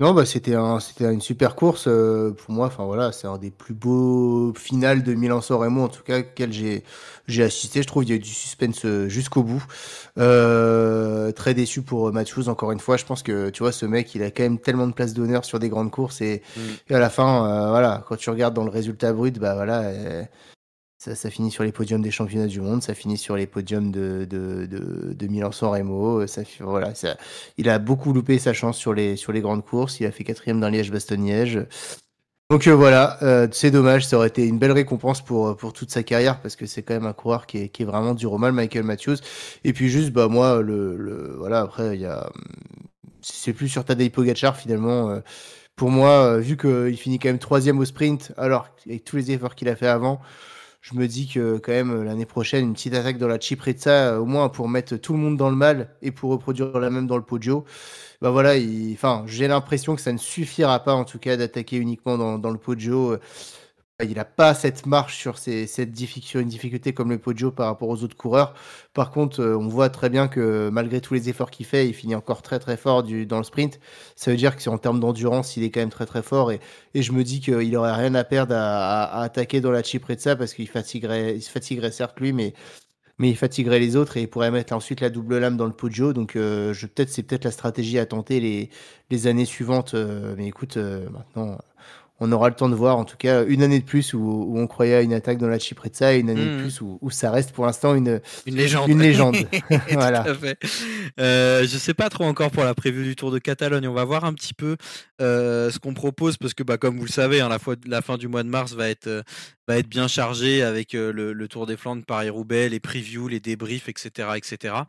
Non, bah, c'était une super course pour moi. Enfin voilà, c'est un des plus beaux finales de Milan-San Remo en tout cas auquel j'ai assisté. Je trouve il y a eu du suspense jusqu'au bout. Très déçu pour Matthews encore une fois. Je pense que tu vois ce mec, il a quand même tellement de place d'honneur sur des grandes courses Mm. et à la fin, voilà, quand tu regardes dans le résultat brut, bah voilà. Ça finit sur les podiums des championnats du monde, ça finit sur les podiums de Milan-San Remo. Voilà, il a beaucoup loupé sa chance sur les grandes courses. Il a fait quatrième dans Liège-Bastogne-Liège. Donc voilà, c'est dommage. Ça aurait été une belle récompense pour toute sa carrière parce que c'est quand même un coureur qui est vraiment dur au mal, Michael Matthews. Et puis juste, bah moi, voilà, après, c'est plus sur Tadej Pogacar finalement. Pour moi, vu qu'il finit quand même troisième au sprint, alors avec tous les efforts qu'il a fait avant. Je me dis que quand même l'année prochaine, une petite attaque dans la Ciprezza, au moins pour mettre tout le monde dans le mal et pour reproduire la même dans le Poggio, bah voilà, enfin, j'ai l'impression que ça ne suffira pas en tout cas d'attaquer uniquement dans le Poggio. Il n'a pas cette marche sur une difficulté comme le Poggio par rapport aux autres coureurs. Par contre, on voit très bien que malgré tous les efforts qu'il fait, il finit encore très très fort dans le sprint. Ça veut dire que en termes d'endurance, il est quand même très très fort. Et je me dis qu'il n'aurait rien à perdre à attaquer dans la Ciprezza parce il se fatiguerait certes lui, mais il fatiguerait les autres et il pourrait mettre ensuite la double lame dans le Poggio. Donc c'est peut-être la stratégie à tenter les années suivantes. Mais écoute, maintenant on aura le temps de voir, en tout cas, une année de plus où on croyait à une attaque dans la Ciprezza et une année de Mm. plus où ça reste pour l'instant Une légende. une légende. Tout Voilà. à fait. Je sais pas trop encore pour la preview du Tour de Catalogne. On va voir un petit peu ce qu'on propose parce que, bah, comme vous le savez, hein, la fin du mois de mars va être bien chargée avec le Tour des Flandres, Paris-Roubaix, les previews, les débriefs, etc., etc.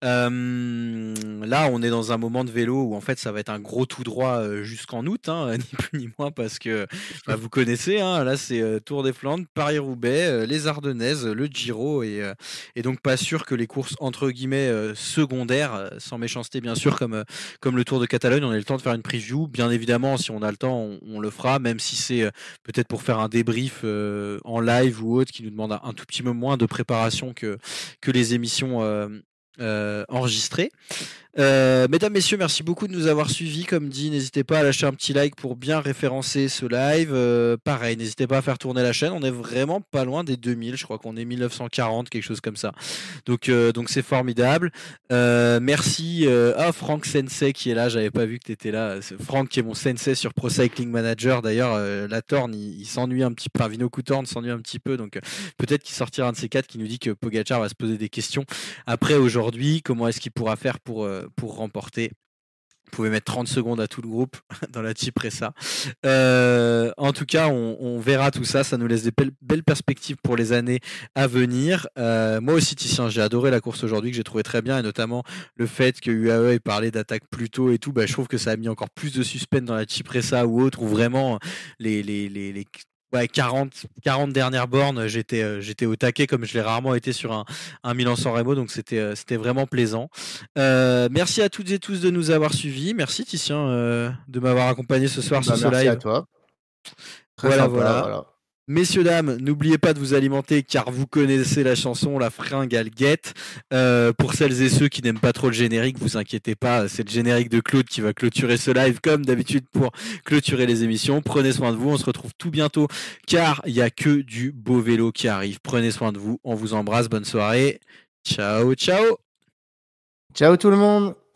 Là, on est dans un moment de vélo où en fait, ça va être un gros tout droit jusqu'en août, hein, ni plus ni moins, parce que bah, vous connaissez, hein, là, c'est Tour des Flandres, Paris-Roubaix, les Ardennaises, le Giro et donc pas sûr que les courses entre guillemets secondaires, sans méchanceté bien sûr, comme le Tour de Catalogne, on ait le temps de faire une preview. Bien évidemment, si on a le temps, on le fera, même si c'est peut-être pour faire un débrief en live ou autre qui nous demande un tout petit peu moins de préparation que les émissions enregistrées. Mesdames, messieurs, merci beaucoup de nous avoir suivis. Comme dit, n'hésitez pas à lâcher un petit like pour bien référencer ce live. Pareil, n'hésitez pas à faire tourner la chaîne. On est vraiment pas loin des 2000. Je crois qu'on est 1940, quelque chose comme ça. Donc c'est formidable. Merci à Franck Sensei qui est là. J'avais pas vu que tu étais là. C'est Franck qui est mon sensei sur Pro Cycling Manager. D'ailleurs, la Torn, il s'ennuie un petit peu. Enfin, Vino Coutorn s'ennuie un petit peu. Donc peut-être qu'il sortira un de ces quatre qui nous dit que Pogacar va se poser des questions après aujourd'hui. Comment est-ce qu'il pourra faire pour remporter? Vous pouvez mettre 30 secondes à tout le groupe dans la Cipressa. En tout cas, on verra tout ça. Ça nous laisse des belles perspectives pour les années à venir. Moi aussi, Titien, j'ai adoré la course aujourd'hui, que j'ai trouvé très bien, et notamment le fait que UAE ait parlé d'attaque plus tôt et tout. Bah, je trouve que ça a mis encore plus de suspense dans la Cipressa ou autre, où vraiment les ouais, 40 dernières bornes, j'étais au taquet comme je l'ai rarement été sur un Milan-San Remo, donc c'était vraiment plaisant. Merci à toutes et tous de nous avoir suivis. Merci Titien de m'avoir accompagné ce soir sur Bah, ce merci à live. toi. Très Voilà, sympa, voilà. voilà. Messieurs, dames, n'oubliez pas de vous alimenter car vous connaissez la chanson La fringale guette. Pour celles et ceux qui n'aiment pas trop le générique, vous inquiétez pas, c'est le générique de Claude qui va clôturer ce live comme d'habitude pour clôturer les émissions. Prenez soin de vous, on se retrouve tout bientôt car il n'y a que du beau vélo qui arrive. Prenez soin de vous, on vous embrasse, bonne soirée. Ciao, ciao. Ciao tout le monde!